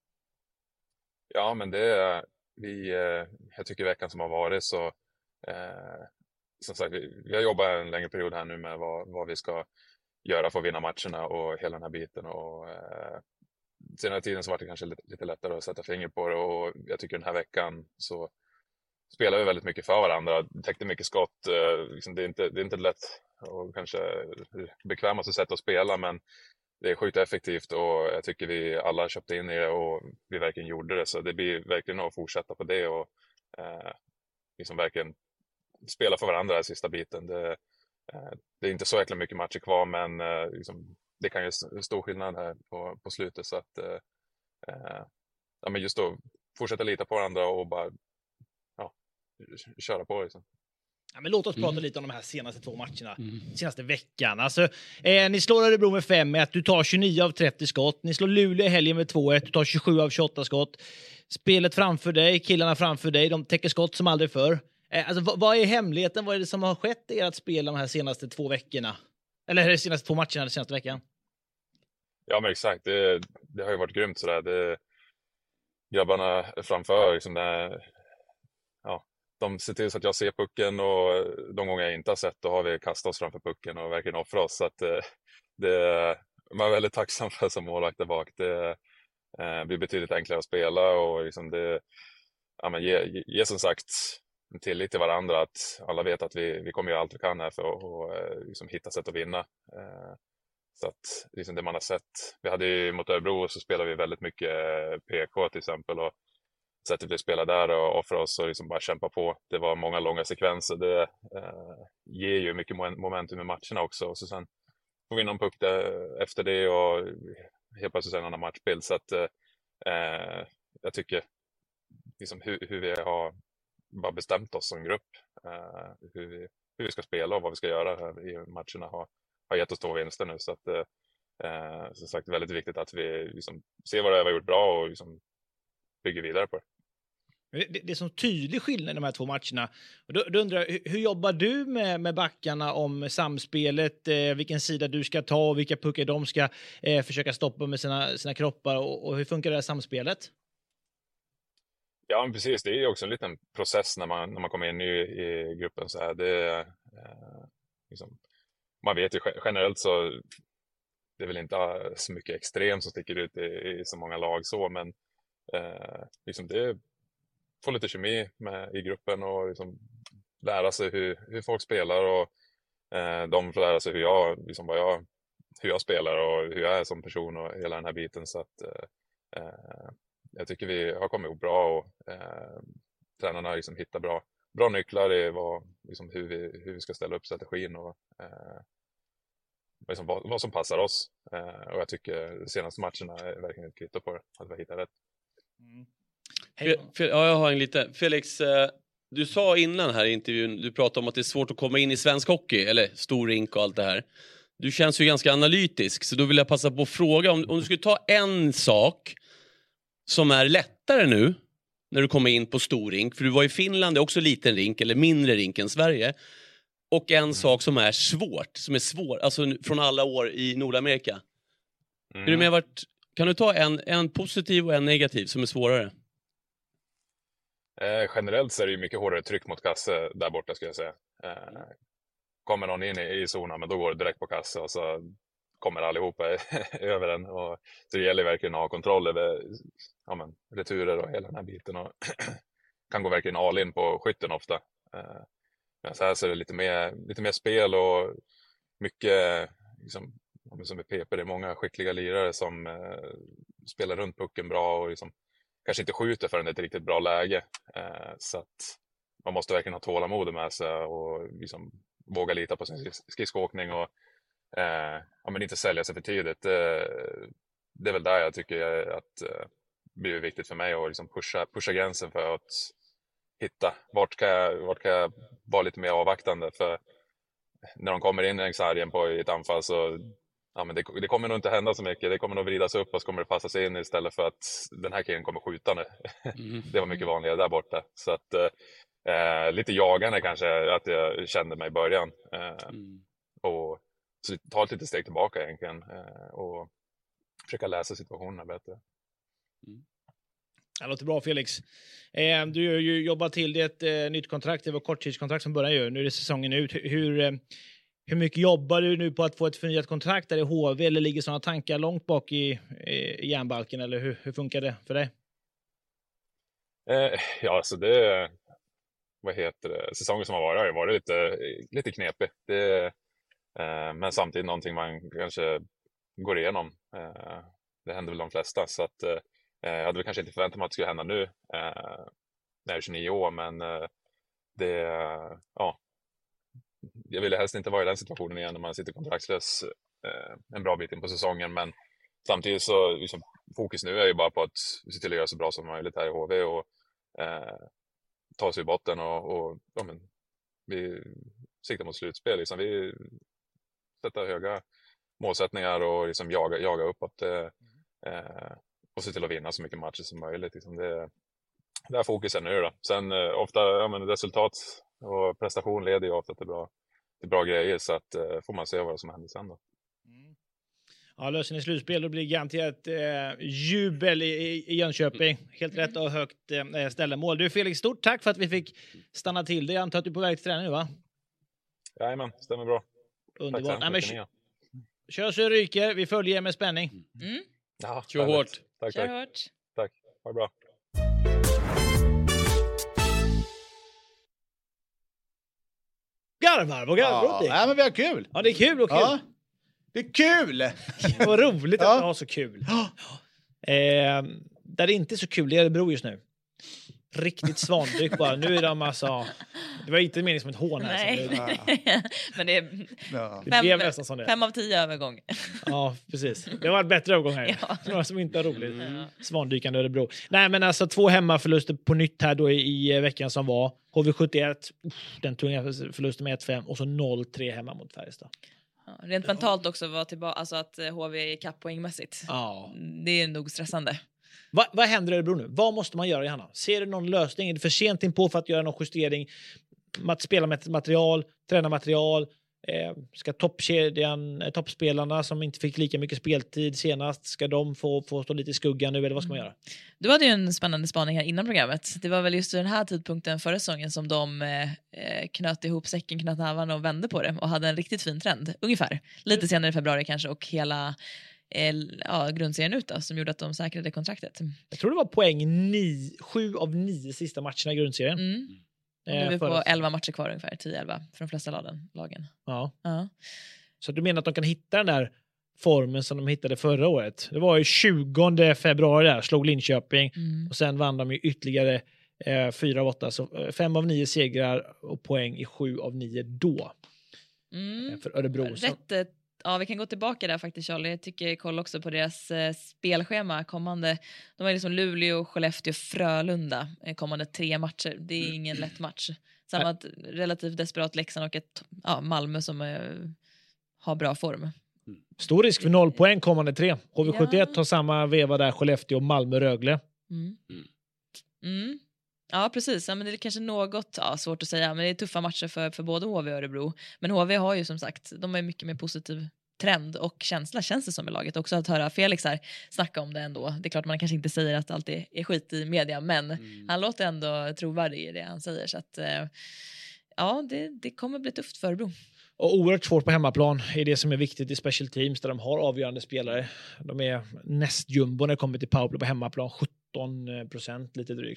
Ja, men det är vi, eh, jag tycker veckan som har varit så eh, som sagt, vi, vi har jobbat en längre period här nu med vad, vad vi ska göra för att vinna matcherna och hela den här biten, och eh, senare tiden så var det kanske lite, lite lättare att sätta finger på det, och jag tycker den här veckan så spelar vi väldigt mycket för varandra, täckte mycket skott, eh, liksom det, är inte, det är inte lätt och kanske bekvämaste sätt att spela, men det är sjukt effektivt, och jag tycker vi alla köpte in i det och vi verkligen gjorde det, så det blir verkligen att fortsätta på det och eh, liksom verkligen spela för varandra den sista biten. Det, Det är inte så jäkla mycket matcher kvar, men eh, liksom, det kan ju stor skillnad här på, på slutet, så att eh, ja, men just då fortsätta lita på varandra och bara ja, köra på liksom. Ja, men låt oss prata Mm. lite om de här senaste två matcherna. Mm. Senaste veckan. Alltså, eh, ni slår Örebro med fem ett. Du tar tjugonio av trettio skott. Ni slår Luleå i helgen med två ett. Du tar tjugosju av tjugoåtta skott. Spelet framför dig, killarna framför dig. De täcker skott som aldrig förr. Eh, alltså, vad, vad är hemligheten? Vad är det som har skett i ert spel de här senaste två veckorna? Eller de senaste två matcherna den senaste veckan? Ja, men exakt. Det, det har ju varit grymt sådär. Det, grabbarna framför, liksom det, ja, de ser till så att jag ser pucken, och de gånger jag inte har sett, då har vi kastat oss framför pucken och verkligen offrat oss. Så att det, det, man är väldigt tacksam för som målvakt där bak. Det eh, blir betydligt enklare att spela, och liksom det, ja, men ge, ge, ge som sagt en tillit till varandra, att alla vet att vi, vi kommer göra allt vi kan här för att och, liksom hitta sätt att vinna. Eh, så att liksom det man har sett, vi hade ju mot Örebro så spelade vi väldigt mycket P K till exempel, och sättet vi spelade där och offra oss och liksom bara kämpa på. Det var många långa sekvenser. Det eh, ger ju mycket momentum i matcherna också. Och så sen får vi någon puck där efter det och helt plötsligt en annan matchbild. Så att eh, jag tycker liksom hur, hur vi har bara bestämt oss som grupp. Eh, hur, vi, hur vi ska spela och vad vi ska göra här i matcherna har, har gett oss två vinster nu. Så att eh, som sagt väldigt viktigt att vi liksom ser vad det är vi har gjort bra och liksom bygger vidare på det. Det, det är som tydlig skillnad i de här två matcherna. Och då, då undrar jag, hur, hur jobbar du med, med backarna om samspelet, eh, vilken sida du ska ta och vilka puckar de ska eh, försöka stoppa med sina, sina kroppar, och, och hur funkar det här samspelet? Ja, men precis. Det är ju också en liten process när man, när man kommer in i, i gruppen. Så här. Det, eh, liksom, man vet ju generellt så det är väl inte så mycket extrem som sticker ut i, i så många lag så, men eh, liksom det få lite kemi med i gruppen och liksom lära sig hur, hur folk spelar, och eh, de får lära sig hur jag, liksom vad jag, hur jag spelar och hur jag är som person och hela den här biten. Så att eh, jag tycker vi har kommit ihop bra, och eh, tränarna liksom hittar bra, bra nycklar i vad, liksom hur, vi, hur vi ska ställa upp strategin och eh, liksom vad, vad som passar oss. Eh, och jag tycker de senaste matcherna är verkligen ett kvitto på det, att vi hittar rätt. Mm. Fe, fe, ja, jag har en liten. Felix, eh, du sa innan här i intervjun, du pratade om att det är svårt att komma in i svensk hockey, eller stor rink och allt det här. Du känns ju ganska analytisk, så då vill jag passa på att fråga om, om du skulle ta en sak som är lättare nu när du kommer in på stor rink, för du var i Finland, det är också liten rink eller mindre rink än Sverige, och en mm. sak som är svårt, som är svår, alltså från alla år i Nordamerika. Mm. Är du med vart, kan du ta en, en positiv och en negativ som är svårare? Eh, generellt så är det ju mycket hårdare tryck mot kasse där borta, ska jag säga. Eh, kommer någon in i, i zonen, men då går det direkt på kasse och så kommer allihopa över den. Och, så det gäller verkligen att ha kontroll över ja, men, returer och hela den här biten. Och kan gå verkligen all in på skytten ofta. Eh, men så här så är det lite mer, lite mer spel och mycket, liksom, som med P P, det är många skickliga lirare som eh, spelar runt pucken bra och liksom kanske inte skjuter förrän det är ett riktigt bra läge. Eh, så att man måste verkligen ha tålamod med sig och liksom våga lita på sin skridskoåkning och eh, ja, men inte sälja sig för tidigt. Eh, det är väl där jag tycker att eh, det blir viktigt för mig att liksom pusha, pusha gränsen för att hitta vart kan jag, vart kan jag vara lite mer avvaktande. För när de kommer in i sargen på ett anfall så ja, men det, det kommer nog inte hända så mycket. Det kommer nog vridas upp och så kommer det passa sig in istället för att den här killen kommer skjuta nu. Mm. Det var mycket vanligare där borta. Så att eh, lite jagande kanske att jag kände mig i början. Eh, mm. Och så ta ett litet steg tillbaka egentligen eh, och försöka läsa situationerna bättre. Mm. Det låter bra, Felix. Eh, du har ju jobbat till det ett eh, nytt kontrakt. Det var korttidskontrakt som började ju. Nu är det säsongen ut. Hur, eh, hur mycket jobbar du nu på att få ett förnyat kontrakt där i H V, eller ligger sådana tankar långt bak i, i järnbalken, eller hur, hur funkar det för dig? Eh, ja, alltså det vad heter det? Säsongen som har varit har varit lite, lite knepig. Det, eh, men samtidigt någonting man kanske går igenom. Eh, det händer väl de flesta. Så att, eh, jag hade väl kanske inte förväntat mig att det skulle hända nu eh, när jag är tjugonio år, men eh, det, ja, jag ville helst inte vara i den situationen igen när man sitter kontraktslös eh, en bra bit in på säsongen, men samtidigt så liksom, fokus nu är ju bara på att se till att göra så bra som möjligt här i H V och eh, ta sig i botten och, och ja, men, vi siktar mot slutspel. Liksom. Vi sätter höga målsättningar och liksom jaga, jaga uppåt eh, och se till att vinna så mycket matcher som möjligt. Liksom. Det, det är fokusen nu då. Sen eh, ofta, ja, men resultat och prestation leder ju ofta till bra, till bra grejer, så att eh, får man se vad som händer sen då. Mm. Ja, löser ni slutspel då blir det garanterat eh, jubel i, i Jönköping. Helt rätt och högt eh, ställa mål. Du Felix, stort tack för att vi fick stanna till det. Jag antar att du är på väg till träning nu, va? Jajamän, stämmer bra. Underbart. Nej, men, kör så ryker, vi följer med spänning. Mm. Ja, kör hårt. Tack, kör tack. hårt. Tack, ha det bra. Garvar och garvar. Ja, nej, men vi har kul. Ja, det är kul och kul. Ja, det är kul. Vad roligt att Ja. du har så kul. Eh, där det inte är så kul, det är Örebro just nu. Riktigt svandryck bara. Nu är de alltså... Det var inte meningen som ett hån här. Nej. Så det, Men det är Ja. det fem, blev nästan som det. fem av tio övergång. Ja, precis. Det var ett bättre övergång här. Ja. Några som inte har roligt. Mm. Svandykande Örebro. Nej, men alltså två hemmaförluster på nytt här då i, i veckan som var. H V sjuttioett, uff, den tunga förlusten med ett fem och så noll tre hemma mot Färjestad. Ja, rent mentalt också var tillbaka, alltså att H V är kapp poängmässigt. Ja. Det är nog stressande. Va, vad händer i Örebro nu? Vad måste man göra, Johanna? Ser du någon lösning? Är det för sent in på för att göra någon justering? Att spela med material, träna material. Eh, ska toppkedjan, eh, toppspelarna som inte fick lika mycket speltid senast, ska de få, få stå lite i skuggan nu, eller vad ska man göra? Du hade ju en spännande spaning här innan programmet. Det var väl just den här tidpunkten förra säsongen som de eh, knöt ihop säcken, knöt nävarna och vände på det och hade en riktigt fin trend, ungefär. Lite senare i februari kanske, och hela eh, ja, grundserien ut då, som gjorde att de säkrade kontraktet. Jag tror det var poäng ni, sju av nio sista matcherna i grundserien. Mm. Nu är vi på elva matcher kvar ungefär, tio elva för de flesta lagen. lagen. Ja. Ja. Så du menar att de kan hitta den där formen som de hittade förra året? Det var ju tjugonde februari där, slog Linköping Mm. och sen vann de ju ytterligare eh, fyra av åtta. Så eh, fem av nio segrar och poäng i sju av nio då. Mm. Eh, för Örebro. Så- Rätt, eh, ja, vi kan gå tillbaka där faktiskt, Charlie. Jag tycker kolla också på deras eh, spelschema kommande. De har liksom Luleå, Skellefteå, Frölunda eh, kommande tre matcher. Det är ingen lätt match. Samma att relativt desperat Leksand och ett ja, Malmö som eh, har bra form. Stor risk för noll poäng kommande tre. H V sjuttioett Ja. har samma veva där, Skellefteå, Malmö, Rögle. Mm. Mm. Mm. Ja, precis. Ja, men det är kanske något ja, svårt att säga, men det är tuffa matcher för, för både H V och Örebro. Men H V har ju som sagt, de har ju mycket mer positiv trend och känsla, känns det som i laget. Också att höra Felix här snacka om det ändå. Det är klart man kanske inte säger att allt är, är skit i media, men Mm. han låter ändå trovärdig i det han säger. Så att eh, ja, det, det kommer bli tufft för Örebro. Och oerhört svårt på hemmaplan är det som är viktigt i special teams där de har avgörande spelare. De är näst jumbo när det kommer till powerplay på hemmaplan. sjutton procent lite drygt.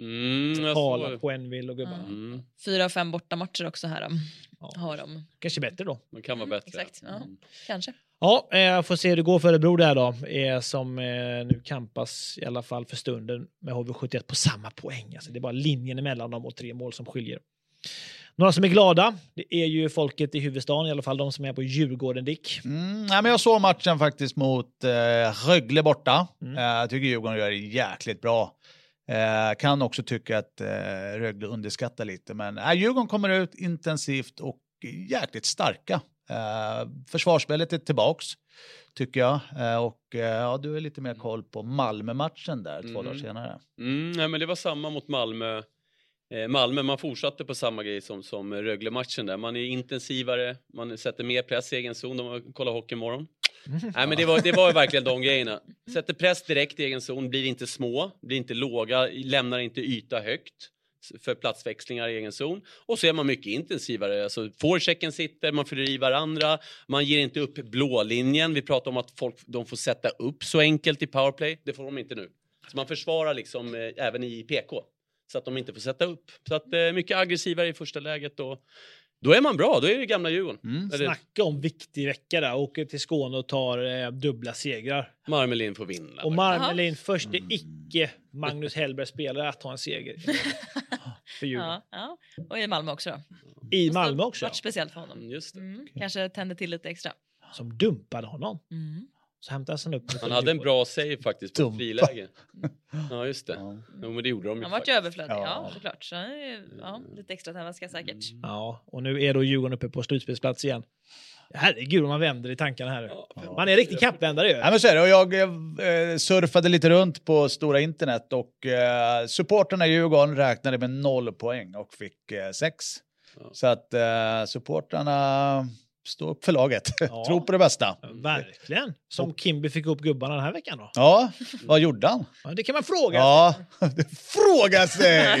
Mm, jag Tala såg- på Enville och gubbarna. Mm, Fyra av fem borta matcher också här um, Ja. har de. Kanske bättre då. man kan vara Mm, bättre. exakt, ja. Mm. Kanske. Ja, jag får se hur det går för Örebro där då. Eh, som eh, nu kampas i alla fall för stunden med H V sjuttioett på samma poäng. Alltså, det är bara linjen emellan dem och tre mål som skiljer. Några som är glada, det är ju folket i huvudstaden, i alla fall de som är på Djurgården, Dick. Mm, nej, men jag såg matchen faktiskt mot eh, Rögle borta. Mm. Eh, jag tycker Djurgården gör det jäkligt bra. Eh, kan också tycka att eh, Rögle underskattar lite. Men eh, Djurgården kommer ut intensivt och jäkligt starka. Eh, försvarsspelet är tillbaks, tycker jag. Eh, och eh, ja, du är lite mer koll på Malmö-matchen där två Mm. dagar senare. Mm, nej, men det var samma mot Malmö. Eh, Malmö, man fortsatte på samma grej som, som Rögle-matchen där. Man är intensivare, man sätter mer press i egen zon. De kollar hockey imorgon. Nej, men det var, det var ju verkligen de grejerna. Sätter press direkt i egen zon, blir inte små, blir inte låga, lämnar inte yta högt för platsväxlingar i egen zon. Och så är man mycket intensivare. Alltså, forechecken sitter, man fyller i varandra, man ger inte upp blålinjen. Vi pratar om att folk de får sätta upp så enkelt i powerplay. Det får de inte nu. Så man försvarar liksom eh, även i P K. Så att de inte får sätta upp. Så att eh, mycket aggressivare i första läget. Och då är man bra, då är det gamla Djurgården. Mm. Eller, Snacka om viktig vecka där. Åker till Skåne och tar eh, dubbla segrar. Marmelin får vinna. Och Marmelin, först är icke Magnus Hellberg spelare att ta en seger. För Djurgården. Ja, ja. Och i Malmö också då. I Malmö Det har också. varit speciellt för honom. Mm, just det. Mm. Kanske tände till lite extra. Som dumpade honom. Mm. Så hämtas han upp. Han hade en bra save faktiskt på friläge. Ja, just det. Ja. Jo, men det gjorde de ju. Han var ju överflödig, ja, ja såklart. Så, ja, lite extra tändvätska säkert. Ja, och nu är då Djurgården uppe på slutspelsplats igen. Herregud, man vänder i tankarna här. Man är riktigt kappvändare ju. Ja, men så är det. Och jag eh, surfade lite runt på stora internet och eh, supporterna i Djurgården räknade med noll poäng och fick eh, sex. Ja. Så att eh, supporterna står upp för laget. Ja. Tror på det bästa. Verkligen. Som Kimby fick upp gubbarna den här veckan då. Ja, vad gjorde han? Ja, det kan man fråga ja, sig. Fråga sig!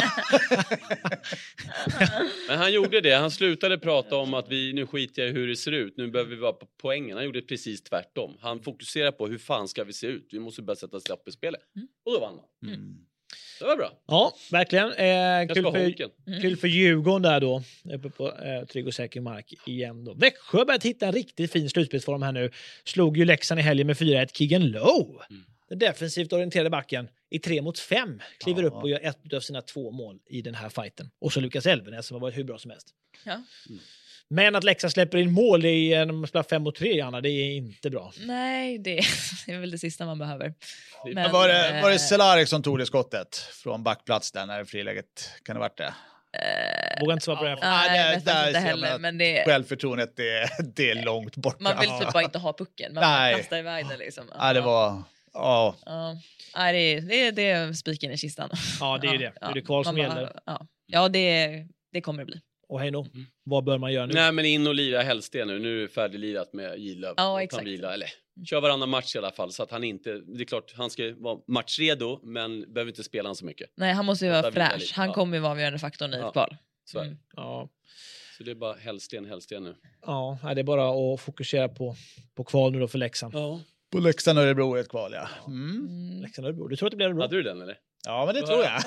Men han gjorde det. Han slutade prata om att vi nu skiter i hur det ser ut. Nu behöver vi vara på poängen. Han gjorde precis tvärtom. Han fokuserar på hur fan ska vi se ut. Vi måste bara sätta stopp i spelet. Mm. Och då vann man. Mm. Det var bra. Ja, verkligen. Eh, kul, för, mm. kul för Djurgården där då. Uppe på eh, trygg och säker mark igen då. Växjö börjat hitta en riktigt fin slutspelsform här nu. Slog ju Leksand i helgen med fyra ett. Keegan Lowe. Mm. Den defensivt orienterade backen i tre mot fem. Kliver ja. upp och gör ett av sina två mål i den här fighten. Och så Lukas Elvenäs som har varit hur bra som helst. Ja. Mm. Men att Leksand släpper in mål i en spelar fem mot tre, Anna, det är inte bra. Nej, det är väl det sista man behöver. Men, var det, var det Cehlárik som tog det skottet från backplats där när friläget kan det varit det? Uh, Vågar inte svara på det. Ja, nej, där, inte heller, men det, självförtroendet det, det är långt borta. Man vill typ bara inte ha pucken. Man nej. kastar iväg det liksom. Ja, det var... Ja. Ja. Ja, det är, det är, det är spiken i kistan. Ja, det är det. Ja. Det är det kval som bara, gäller. Ja, ja det, det kommer det bli. Och hej då. Mm. Vad bör man göra nu? Nej, men in och lira Hellsten nu. Nu är det färdiglirat med Gilöv. Ja, exakt. Vila, eller kör varannan match i alla fall. Så att han inte... Det är klart, han ska vara matchredo, men behöver inte spela han så mycket. Nej, han måste ju vara fräsch. Han ja. kommer ju vara avgörande faktorn i ett ja. kval. Så, mm. ja. Så det är bara Hellsten, Hellsten nu. Ja, det är bara att fokusera på, på kval nu då för Leksand. Ja. På Leksand och Örebro är ett kval, ja. Mm. Mm. Leksand och Örebro. Du tror att det blir Örebro? Hade du den, eller? Ja, men det tror jag.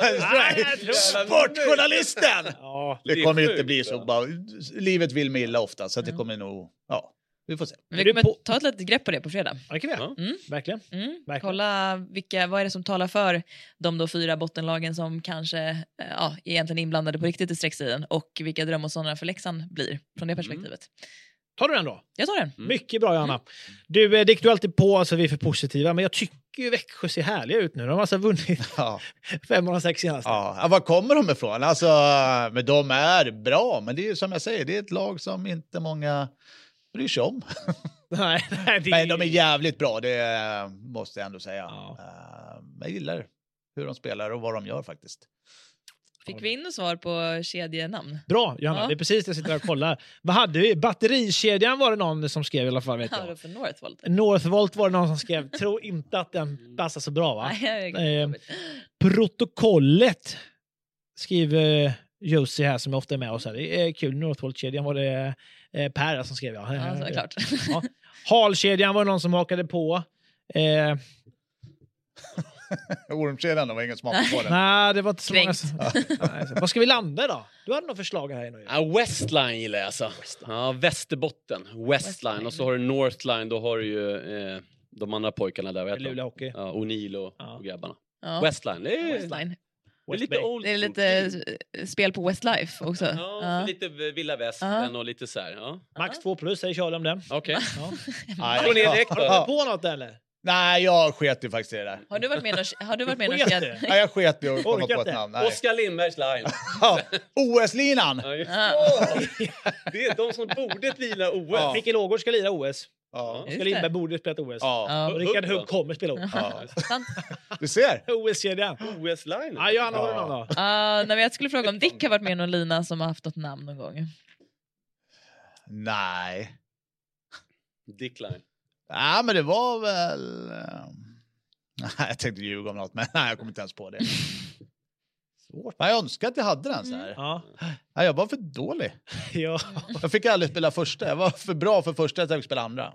Sportjournalisten! Ja, det, det kommer ju inte bli så. Bara, livet vill mig illa ofta, så att det kommer nog... Ja, vi får se. Vi kommer på... ta ett litet grepp på det på fredag. Ja, det kan vi ja. mm. Verkligen. Mm. Verkligen. Kolla vilka, vad är det som talar för de då fyra bottenlagen som kanske ja, egentligen är inblandade på riktigt i sträckstriden och vilka dröm och sådana för Leksand blir från det perspektivet. Mm. Tar du den då? Jag tar den. Mm. Mycket bra, Johanna. Mm. Du, Dick, du är alltid på, alltså vi är för positiva, men jag tycker ju Växjö ser härliga ut nu. De har alltså vunnit ja. fem av sex senaste. Ja. ja, var kommer de ifrån? Alltså, men de är bra, men det är ju som jag säger, det är ett lag som inte många bryr sig om. nej, nej, det... Men de är jävligt bra, det måste jag ändå säga. Ja. Jag gillar hur de spelar och vad de gör faktiskt. Fick vi in och svar på kedjenamn? Bra, Johanna. Ja. Det är precis det jag sitter och kollar. Vad hade vi? Batterikedjan var det någon som skrev i alla fall, vet jag. Ja, för Northvolt. Northvolt var det någon som skrev. Tror inte att den passar så bra, va? Nej, eh, protokollet skriver Josie här som ofta är med oss här. Det är kul. Northvolt-kedjan var det eh, Per som skrev, ja. Ja, så är klart. Ja. Halkedjan var det någon som hakade på. Eh, Ormkedjan, det var ingen som hakade på den. Nej, det var inte så många. Nej, vad ska vi landa då? Du hade något förslag här nu. Ja, Westline gillar jag alltså. Ja, Västerbotten. Westline. Westline. Och så har du Northline. Då har du ju eh, de andra pojkarna där. Luleå Hockey. Ja, O'Neill och, ja. och grabbarna. Ja. Westline. Det är, Westline. Det är lite old Det är lite spel på Westlife också. Ja, ja. Lite Villa Västern och lite så här. Ja. Max två plus, säger Charlie om det. Okej. Okay. Ja. Går ner direkt då. Har du på något eller? Nej, jag sket ju faktiskt i det där. Har du varit med och har du varit med och sket? Nej, jag sket ju att komma på ett namn. Nej. Oskar Lindbergs line. Ja, O S-linan. Ja, det är de som borde lira O S. Ja. Mikael Ågård ska lira O S. Ja. Oskar Lindberg borde spela O S. Ja. Ja. Rickard Hugg kommer spela O S. Ja. Du ser. O S-kedjan. O S-line. Ja, Johanna, har du någon då? Uh, när jag skulle fråga om Dick har varit med någon lina som har haft något namn någon gång. Nej. Dick line. Ja, men det var väl... Nej, jag tänkte ljuga om något, men nej, jag kommer inte ens på det. Svårt. Jag önskar att jag hade den så här. Mm. Ja. Nej, jag var för dålig. Ja. Jag fick aldrig spela första. Jag var för bra för första att jag fick spela andra.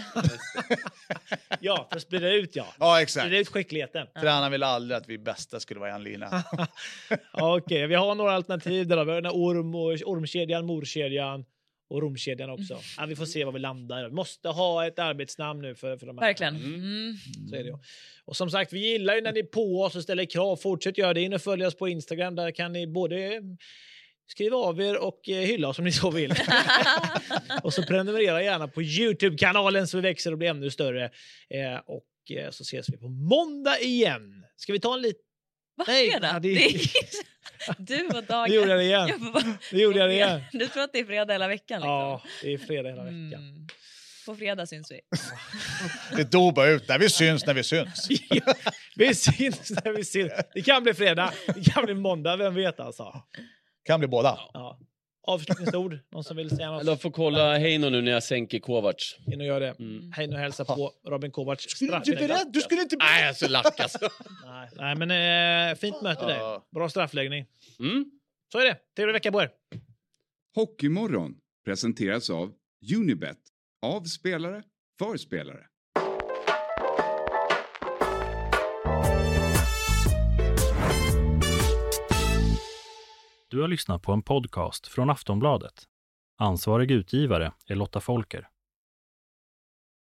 Ja, för att sprida ut, ja. Ja, exakt. Sprida ut skickligheten. Tränaren ville aldrig att vi bästa skulle vara i en lina. Ja, okej, okay. Vi har några alternativ där. Vi har orm och ormkedjan, morkedjan. Och romkedjan också. Ja, vi får se vad vi landar. Vi måste ha ett arbetsnamn nu för, för de här. Verkligen. Mm. Så är det ju. Och som sagt, vi gillar ju när ni är på oss och ställer krav. Fortsätt göra det. In och följ oss på Instagram. Där kan ni både skriv av er och eh, hylla oss om ni så vill. Och så prenumerera gärna på YouTube-kanalen så vi växer och blir ännu större. Eh, och eh, så ses vi på måndag igen. Ska vi ta en liten... Vad Nej, fredag? ja, det... Det är... Du och Dagen. Nu gjorde jag det igen. Jag bara... Nu gjorde jag det igen. Du tror att det är fredag hela veckan? Liksom. Ja, det är fredag hela veckan. Mm. På fredag syns vi. Det dog bara ut. När vi syns, när vi syns. Ja, vi syns när vi syns. Det kan bli fredag, det kan bli måndag, vem vet alltså. Kan bli båda. Ja. Avslutningsord, någon som vill säga något? Jag får kolla Heino nu när jag sänker Kovacs. In och gör det. Mm. Hej nu hälsa på Robin Kovacs. Skulle du inte beredd? Du skulle inte bli... Nej, alltså lack alltså. Nej, nej, men eh, fint möte dig. Ja. Bra straffläggning. Mm. Så är det. Trevlig vecka på er. Hockeymorgon presenteras av Unibet. Av spelare, för spelare. Du har lyssnat på en podcast från Aftonbladet. Ansvarig utgivare är Lotta Folker.